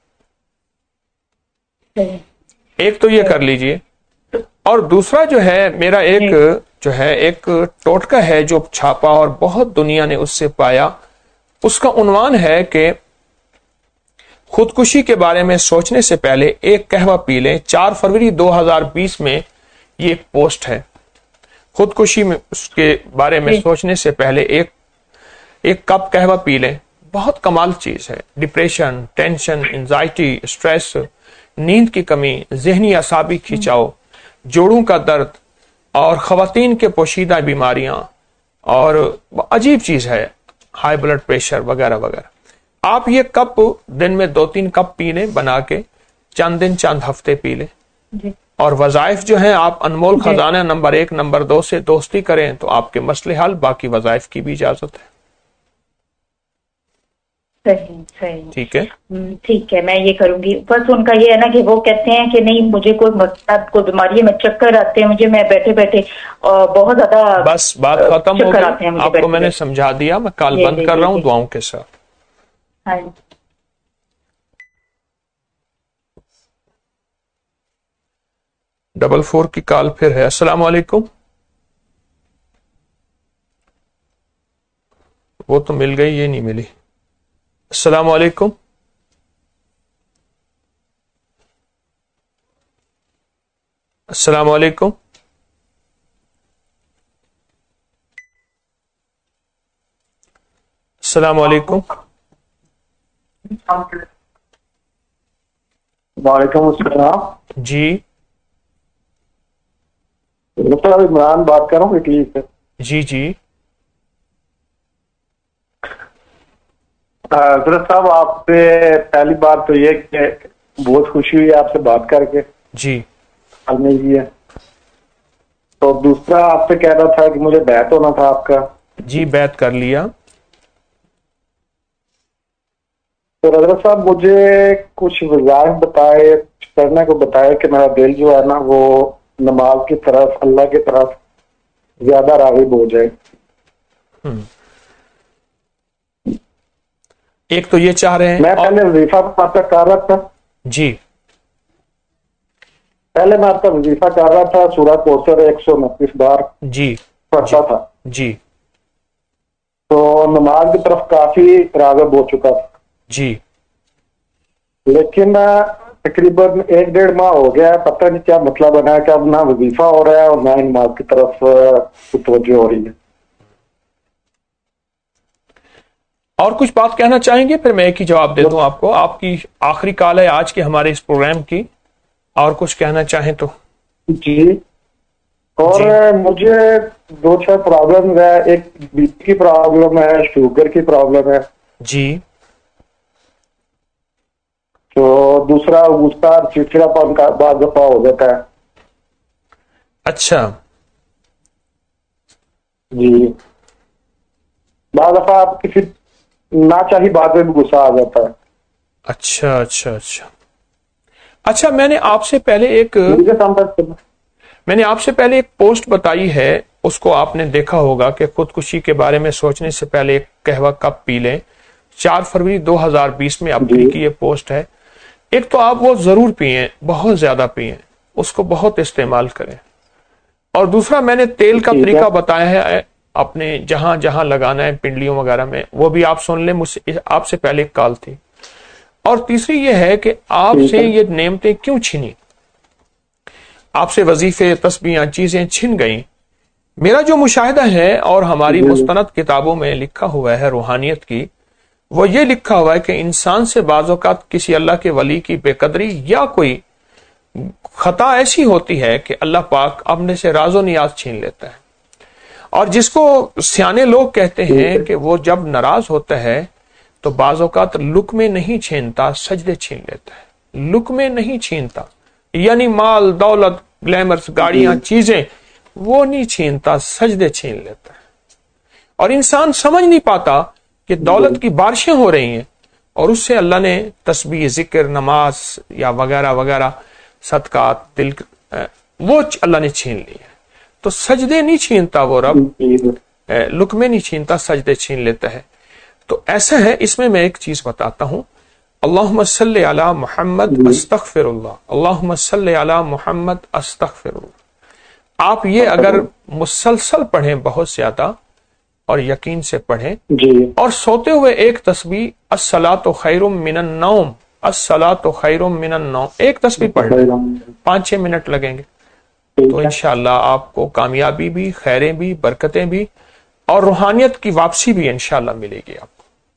ایک تو یہ کر لیجئے. اور دوسرا جو ہے میرا ایک جو ہے ایک ٹوٹکا ہے جو چھاپا اور بہت دنیا نے اس سے پایا. اس کا عنوان ہے کہ خودکشی کے بارے میں سوچنے سے پہلے ایک قہوہ پی لیں. چار فروری دو ہزار بیس میں یہ ایک پوسٹ ہے. خودکشی میں اس کے بارے میں سوچنے سے پہلے ایک ایک کپ قہوہ پی لیں. بہت کمال چیز ہے. ڈپریشن، ٹینشن، انزائٹی، سٹریس، نیند کی کمی، ذہنی اعصابی کھینچاؤ، جوڑوں کا درد اور خواتین کے پوشیدہ بیماریاں، اور عجیب چیز ہے ہائی بلڈ پریشر وغیرہ وغیرہ. آپ یہ کپ دن میں دو تین کپ پینے بنا کے چند دن چند ہفتے پی لیں. اور وظائف جو ہیں آپ انمول خزانہ نمبر ایک نمبر دو سے دوستی کریں تو آپ کے مسئلے حل. باقی وظائف کی بھی اجازت ہے. صحیح صحیح ٹھیک ہے ٹھیک ہے میں یہ کروں گی. بس ان کا یہ ہے نا کہ وہ کہتے ہیں کہ نہیں مجھے کوئی مسئلہ کوئی بیماری ہے، میں چکر آتے ہیں مجھے، میں بیٹھے بیٹھے بہت زیادہ بس بات ختم ہو گئی. آپ کو میں نے سمجھا دیا. میں کال بند کر رہا ہوں دعاؤں کے ساتھ. ہاں ڈبل فور کی کال پھر ہے. السلام علیکم. وہ تو مل گئی، یہ نہیں ملی. السلام علیکم. अस्सलाम वालेकुम। अस्सलाम वालेकुम। वालेकुम अस्सलाम। जी डॉक्टर इमरान बात कर रहा हूँ इटली से। जी जी हजरत साहब, आपसे पहली बात तो ये कि बहुत खुशी हुई आपसे बात करके। जी अलमी जी है। तो दूसरा आपसे कह रहा था कि मुझे बैत होना था आपका। जी बैत कर लिया। तो हजरत साहब मुझे कुछ वज़ाइफ बताए, करने को बताए कि मेरा दिल जो है ना वो नमाज की तरफ, अल्लाह की तरफ ज्यादा राग़िब हो जाए। हम्म एक तो ये चाह रहे हैं। मैं और... पहले वजीफा आपका कर रहा था। जी पहले मैं आपका वजीफा कर रहा था, सूरह कौसर एक सौ उनतीस बार जी पढ़ता था। जी तो नमाज की तरफ काफी राग़िब हो चुका था। जी लेकिन तकरीबन एक डेढ़ माह हो गया है, पता नहीं क्या मतलब बना है कि अब ना वजीफा हो रहा है और ना नमाज की तरफ तवज्जो हो रही है। और कुछ बात कहना चाहेंगे? फिर मैं एक ही जवाब दे दूं आपको। आपकी आखिरी कॉल है आज की हमारे इस प्रोग्राम की। और कुछ कहना चाहें तो? जी और जी। मुझे दो चार प्रॉब्लम है। एक बीपी की प्रॉब्लम है, शुगर की प्रॉब्लम है जी। तो दूसरा गुस्सा चिड़चिड़ापन का बाद दफा हो जाता है। अच्छा जी, बाद दफा आप किसी ना चाहिए बात में भी गुस्सा आ जाता है। अच्छा अच्छा अच्छा अच्छा मैंने आपसे पहले एक मैंने आपसे पहले एक पोस्ट बताई है, उसको आपने देखा होगा कि खुदकुशी के बारे में सोचने से पहले एक कहवा कप पी लें। चार फरवरी दो हज़ार बीस में अपनी की ये पोस्ट है। एक तो आप वो जरूर पिए, बहुत ज्यादा पिए, उसको बहुत इस्तेमाल करें। और दूसरा मैंने तेल का तरीका बताया है अपने जहां जहां लगाना है पिंडलियों वगैरह में, वो भी आप सुन लें, मुझसे आपसे पहले एक कॉल थी। और तीसरी ये है कि आपसे ये नेमतें क्यों छिनी, आपसे वजीफे तस्बीहां चीजें छिन गई। मेरा जो मुशाहिदा है और हमारी मुस्तनद किताबों में लिखा हुआ है रूहानियत की, वो ये लिखा हुआ है कि इंसान से बाज़ औक़ात किसी अल्लाह के वली की बेकदरी या कोई खता ऐसी होती है कि अल्लाह पाक अपने से राजो नियाज छीन लेता है। और जिसको सियाने लोग कहते हैं कि वो जब नाराज होता है तो बाज़ औक़ात लुक में नहीं छीनता, सजदे छीन लेता है। लुक में नहीं छीनता यानी माल दौलत ग्लैमर्स गाड़ियां चीजें वो नहीं छीनता, सजदे छीन लेता है। और इंसान समझ नहीं पाता कि दौलत की बारिशें हो रही हैं और उससे अल्लाह ने तस्बीह जिक्र नमाज या वगैरह वगैरह सदकात दिल वो अल्लाह ने छीन ली है। तो सजदे नहीं छीनता वो रब, लुक में नहीं छीनता, सजदे छीन लेता है। तो ऐसा है। इसमें मैं एक चीज बताता हूं, अल्लाहुम्मा सल्ली अला मुहम्मद अस्तगफिरुल्लाह, अल्लाहुम्मा सल्ली अला मुहम्मद अस्तगफिरुल्लाह। आप ये अगर मुसलसल पढ़ें बहुत ज्यादा और यकीन से पढ़ें जी। और सोते हुए एक तस्बीह अस्सलातु खैरुम मिनन नौम, अस्सलातु खैरुम मिनन नौम, एक तस्बीह पढ़ लें, पांच छह मिनट लगेंगे। तो इंशाअल्लाह आपको कामयाबी भी, खैरें भी, बरकतें भी और रूहानियत की वापसी भी इंशाअल्लाह मिलेगी आपको,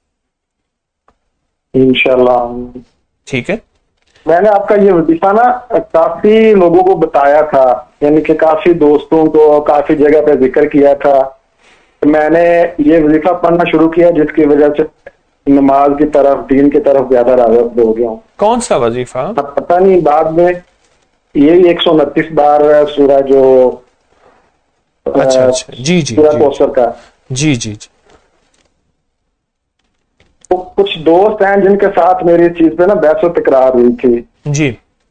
इंशाअल्लाह। ठीक है। मैंने आपका ये वजीफा ना काफी लोगों को बताया था, यानी कि काफी दोस्तों को काफी जगह पे जिक्र किया था। मैंने ये वजीफा पढ़ना शुरू किया जिसकी वजह से नमाज की तरफ, दीन की तरफ ज्यादा राग़िब हो गया हूँ। कौन सा वजीफा? पता नहीं, बाद में यही एक सौ उनतीस बार सूरह जो अच्छा अच्छा जी जी सूरह कौसर का जी जी जी। तो कुछ दोस्त हैं जिनके साथ मेरी चीज पे ना बहस तकरार हुई थी जी,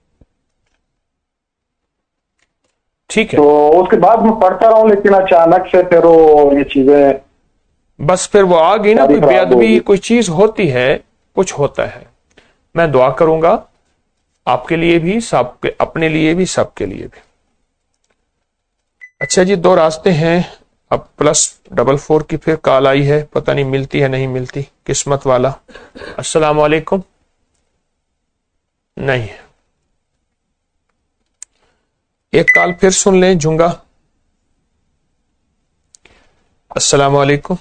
ठीक है। तो उसके बाद मैं पढ़ता रहा हूँ, लेकिन अचानक से फिर वो ये चीजें बस फिर वो आ गई ना, कोई बेअदबी कोई चीज होती है, कुछ होता है। मैं दुआ करूंगा आपके लिए भी, सबके अपने लिए भी, सबके लिए भी। अच्छा जी, दो रास्ते हैं। अब प्लस डबल फोर की फिर कॉल आई है, पता नहीं मिलती है नहीं मिलती, किस्मत वाला। अस्सलाम वालेकुम। नहीं है। ایک کال پھر سن لیں جھنگا. السلام علیکم.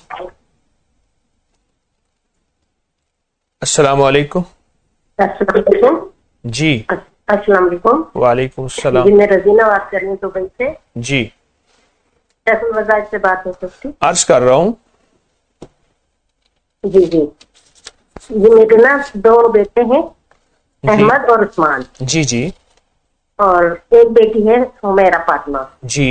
السلام علیکم. السلام علیکم. جی السلام علیکم. وعلیکم السلام. جی میں رضینہ بات کر رہی ہوں دبئی سے. جی فیصل وزائد سے بات ہو سکتی؟ عرض کر رہا ہوں. جی جی جی میرے نا دو بیٹے ہیں، احمد اور عثمان. جی جی. اور ایک بیٹی ہے حمیرہ فاطمہ. جی.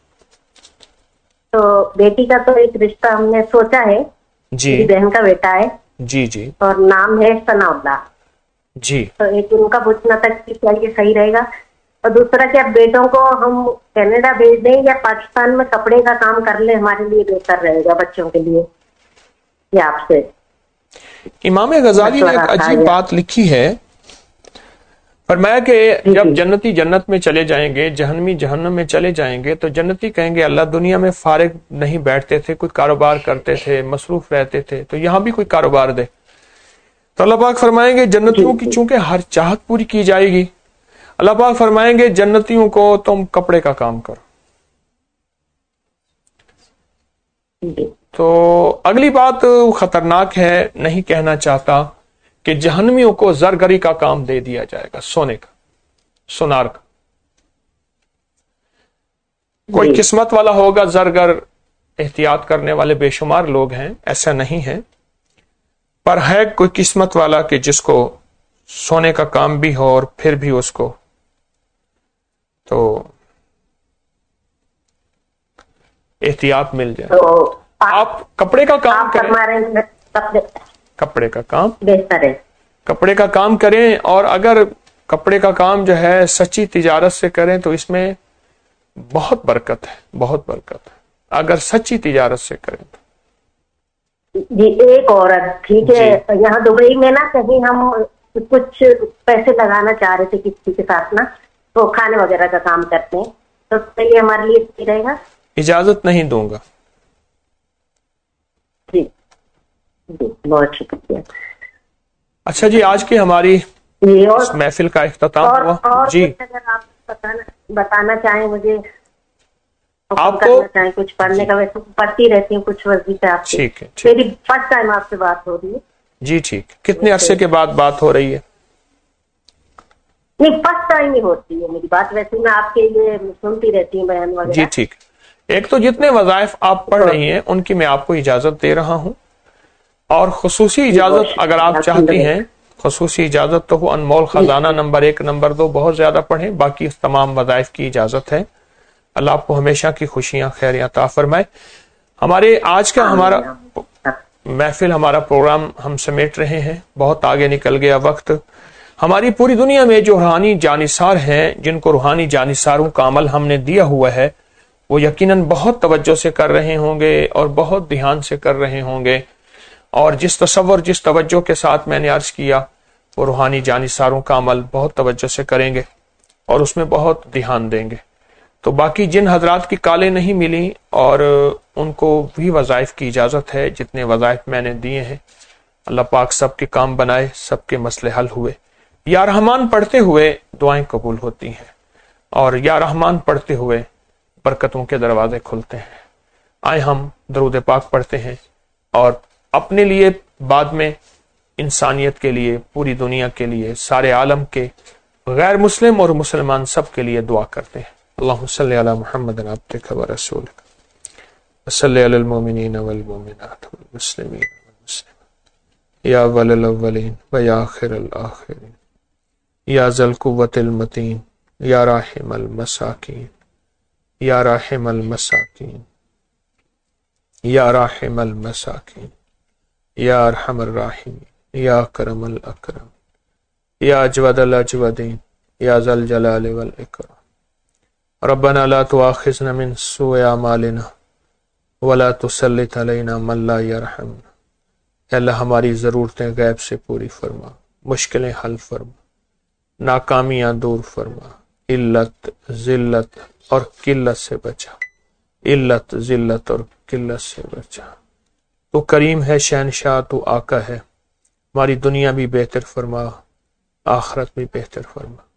تو بیٹی کا تو ایک رشتہ ہم نے سوچا ہے، جی میری بہن کا بیٹا ہے. جی جی. اور نام ہے ثناء اللہ. جی. تو ایک ان کا پوچھنا تھا کہ کیا یہ صحیح رہے گا، اور دوسرا کیا بیٹوں کو ہم کینیڈا بھیج دیں یا پاکستان میں کپڑے کا کام کر لیں، ہمارے لیے بہتر رہے گا بچوں کے لیے. یہ آپ سے امام غزالی نے ایک عجیب بات لکھی ہے، فرمایا کہ جب جنتی جنت میں چلے جائیں گے، جہنمی جہنم میں چلے جائیں گے، تو جنتی کہیں گے اللہ دنیا میں فارغ نہیں بیٹھتے تھے، کوئی کاروبار کرتے تھے، مصروف رہتے تھے، تو یہاں بھی کوئی کاروبار دے. تو اللہ پاک فرمائیں گے جنتیوں کی چونکہ ہر چاہت پوری کی جائے گی، اللہ پاک فرمائیں گے جنتیوں کو تم کپڑے کا کام کرو. تو اگلی بات خطرناک ہے، نہیں کہنا چاہتا کہ جہنمیوں کو زرگری کا کام دے دیا جائے گا، سونے کا، سونار کا. کوئی قسمت والا ہوگا زرگر، احتیاط کرنے والے بے شمار لوگ ہیں، ایسا نہیں ہے، پر ہے کوئی قسمت والا کہ جس کو سونے کا کام بھی ہو اور پھر بھی اس کو تو احتیاط مل جائے. آپ کپڑے کا کام کریں، کپڑے کا کام بہتر ہے، کپڑے کا کام کریں، اور اگر کپڑے کا کام جو ہے سچی تجارت سے کریں تو اس میں بہت برکت ہے، بہت برکت ہے اگر سچی تجارت سے کریں تو. جی ایک عورت ٹھیک ہے، یہاں دبئی میں نا کہیں ہم کچھ پیسے لگانا چاہ رہے تھے کسی کے ساتھ نا، تو کھانے وغیرہ کا کام کرتے ہیں، تو اس کے لیے ہمارے لیے صحیح رہے گا؟ اجازت نہیں دوں گا. جی جی بہت شکریہ. اچھا جی، آج کی ہماری اس محفل کا اختتام ہوا. جی اگر آپ بتانا چاہیں مجھے، آپ کو چاہیں کچھ پڑھنے کا، ویسے پڑھتی رہتی ہوں کچھ وظیفے آپ سے. ٹھیک ہے، میری فرسٹ ٹائم آپ سے بات ہو رہی ہے. جی ٹھیک. کتنے عرصے کے بعد بات ہو رہی ہے؟ نہیں فرسٹ ٹائم ہی ہوتی ہے میری بات، ویسے میں آپ کے لیے سنتی رہتی ہوں بیان وغیرہ. جی ٹھیک. ایک تو جتنے وظائف آپ پڑھ رہی ہیں ان کی میں آپ کو اجازت دے رہا ہوں، اور خصوصی اجازت اگر آپ چاہتی ہیں، خصوصی اجازت تو ہو انمول خزانہ نمبر ایک نمبر دو بہت زیادہ پڑھیں، باقی تمام وظائف کی اجازت ہے. اللہ آپ کو ہمیشہ کی خوشیاں خیریاں عطا فرمائے. ہمارے آج کا ہمارا محفل، ہمارا پروگرام ہم سمیٹ رہے ہیں، بہت آگے نکل گیا وقت. ہماری پوری دنیا میں جو روحانی جانثار ہیں، جن کو روحانی جانثاروں کا عمل ہم نے دیا ہوا ہے، وہ یقیناً بہت توجہ سے کر رہے ہوں گے اور بہت دھیان سے کر رہے ہوں گے، اور جس تصور جس توجہ کے ساتھ میں نے عرض کیا، وہ روحانی جانثاروں کا عمل بہت توجہ سے کریں گے اور اس میں بہت دھیان دیں گے. تو باقی جن حضرات کی کالیں نہیں ملی اور ان کو بھی وظائف کی اجازت ہے، جتنے وظائف میں نے دیے ہیں، اللہ پاک سب کے کام بنائے، سب کے مسئلے حل ہوئے. یا رحمان پڑھتے ہوئے دعائیں قبول ہوتی ہیں، اور یا رحمان پڑھتے ہوئے برکتوں کے دروازے کھلتے ہیں. آئے ہم درود پاک پڑھتے ہیں، اور اپنے لیے، بعد میں انسانیت کے لیے، پوری دنیا کے لیے، سارے عالم کے غیر مسلم اور مسلمان سب کے لیے دعا کرتے ہیں. اللہم صلی علی محمد عبدک و رسولک وصلی علی المؤمنین والمؤمنات والمسلمین والمسلمات یا اول الاولین و یا آخر الآخرین یا ذی القوة المتین یا راحم المساکین یا راحم المساکین یا راحم المساکین یا ارحم الراحمین یا اکرم الاکرم یا اجود الاجودین یا ذا الجلال والاکرام. ربنا لا تؤاخذنا من سوء اعمالنا ولا تسلط علینا من لا یرحمنا. اے اللہ ہماری ضرورتیں غیب سے پوری فرما، مشکلیں حل فرما، ناکامیاں دور فرما، علت ذلت اور قلت سے بچا، علت ذلت اور قلت سے بچا. تو کریم ہے، شہنشاہ، تو آقا ہے، ہماری دنیا بھی بہتر فرما، آخرت بھی بہتر فرما،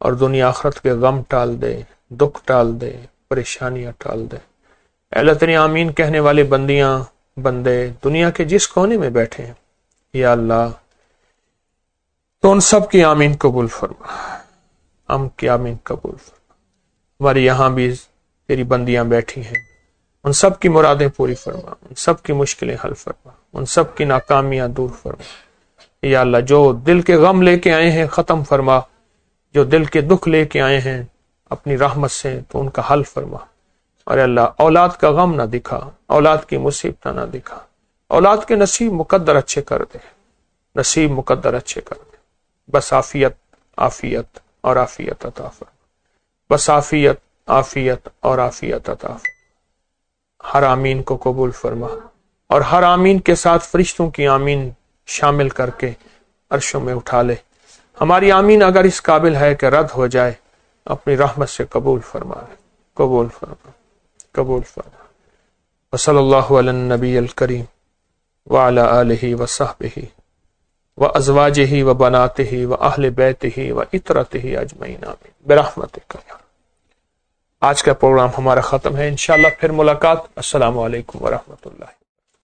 اور دنیا آخرت کے غم ٹال دے، دکھ ٹال دے، پریشانیاں ٹال دے۔ اے اللہ تیری آمین کہنے والے بندیاں بندے دنیا کے جس کونے میں بیٹھے ہیں یا اللہ تو ان سب کی آمین قبول فرما، ہم کی آمین قبول فرما۔ ہماری یہاں بھی تیری بندیاں بیٹھی ہیں، ان سب کی مرادیں پوری فرما، ان سب کی مشکلیں حل فرما، ان سب کی ناکامیاں دور فرما یا اللہ۔ جو دل کے غم لے کے آئے ہیں ختم فرما، جو دل کے دکھ لے کے آئے ہیں اپنی رحمت سے تو ان کا حل فرما۔ اور اللہ اولاد کا غم نہ دکھا، اولاد کی مصیبت نہ دکھا، اولاد کے نصیب مقدر اچھے کر دے، نصیب مقدر اچھے کر دے۔ بس عافیت عافیت اور عافیت عطا فرما، بس عافیت عافیت اور عافیت عطا فرما۔ ہر آمین کو قبول فرما اور ہر آمین کے ساتھ فرشتوں کی آمین شامل کر کے عرشوں میں اٹھا لے۔ ہماری آمین اگر اس قابل ہے کہ رد ہو جائے اپنی رحمت سے قبول فرما لے، قبول فرما، قبول فرما۔ وصلی اللہ علی النبی الکریم وعلی آلہ وصحبہ وازواجہ وبناتہ واہل بیتہ وعترتہ اجمعین آمین برحمتک یا۔ آج کا پروگرام ہمارا ختم ہے، انشاءاللہ پھر ملاقات۔ السلام علیکم ورحمۃ اللہ۔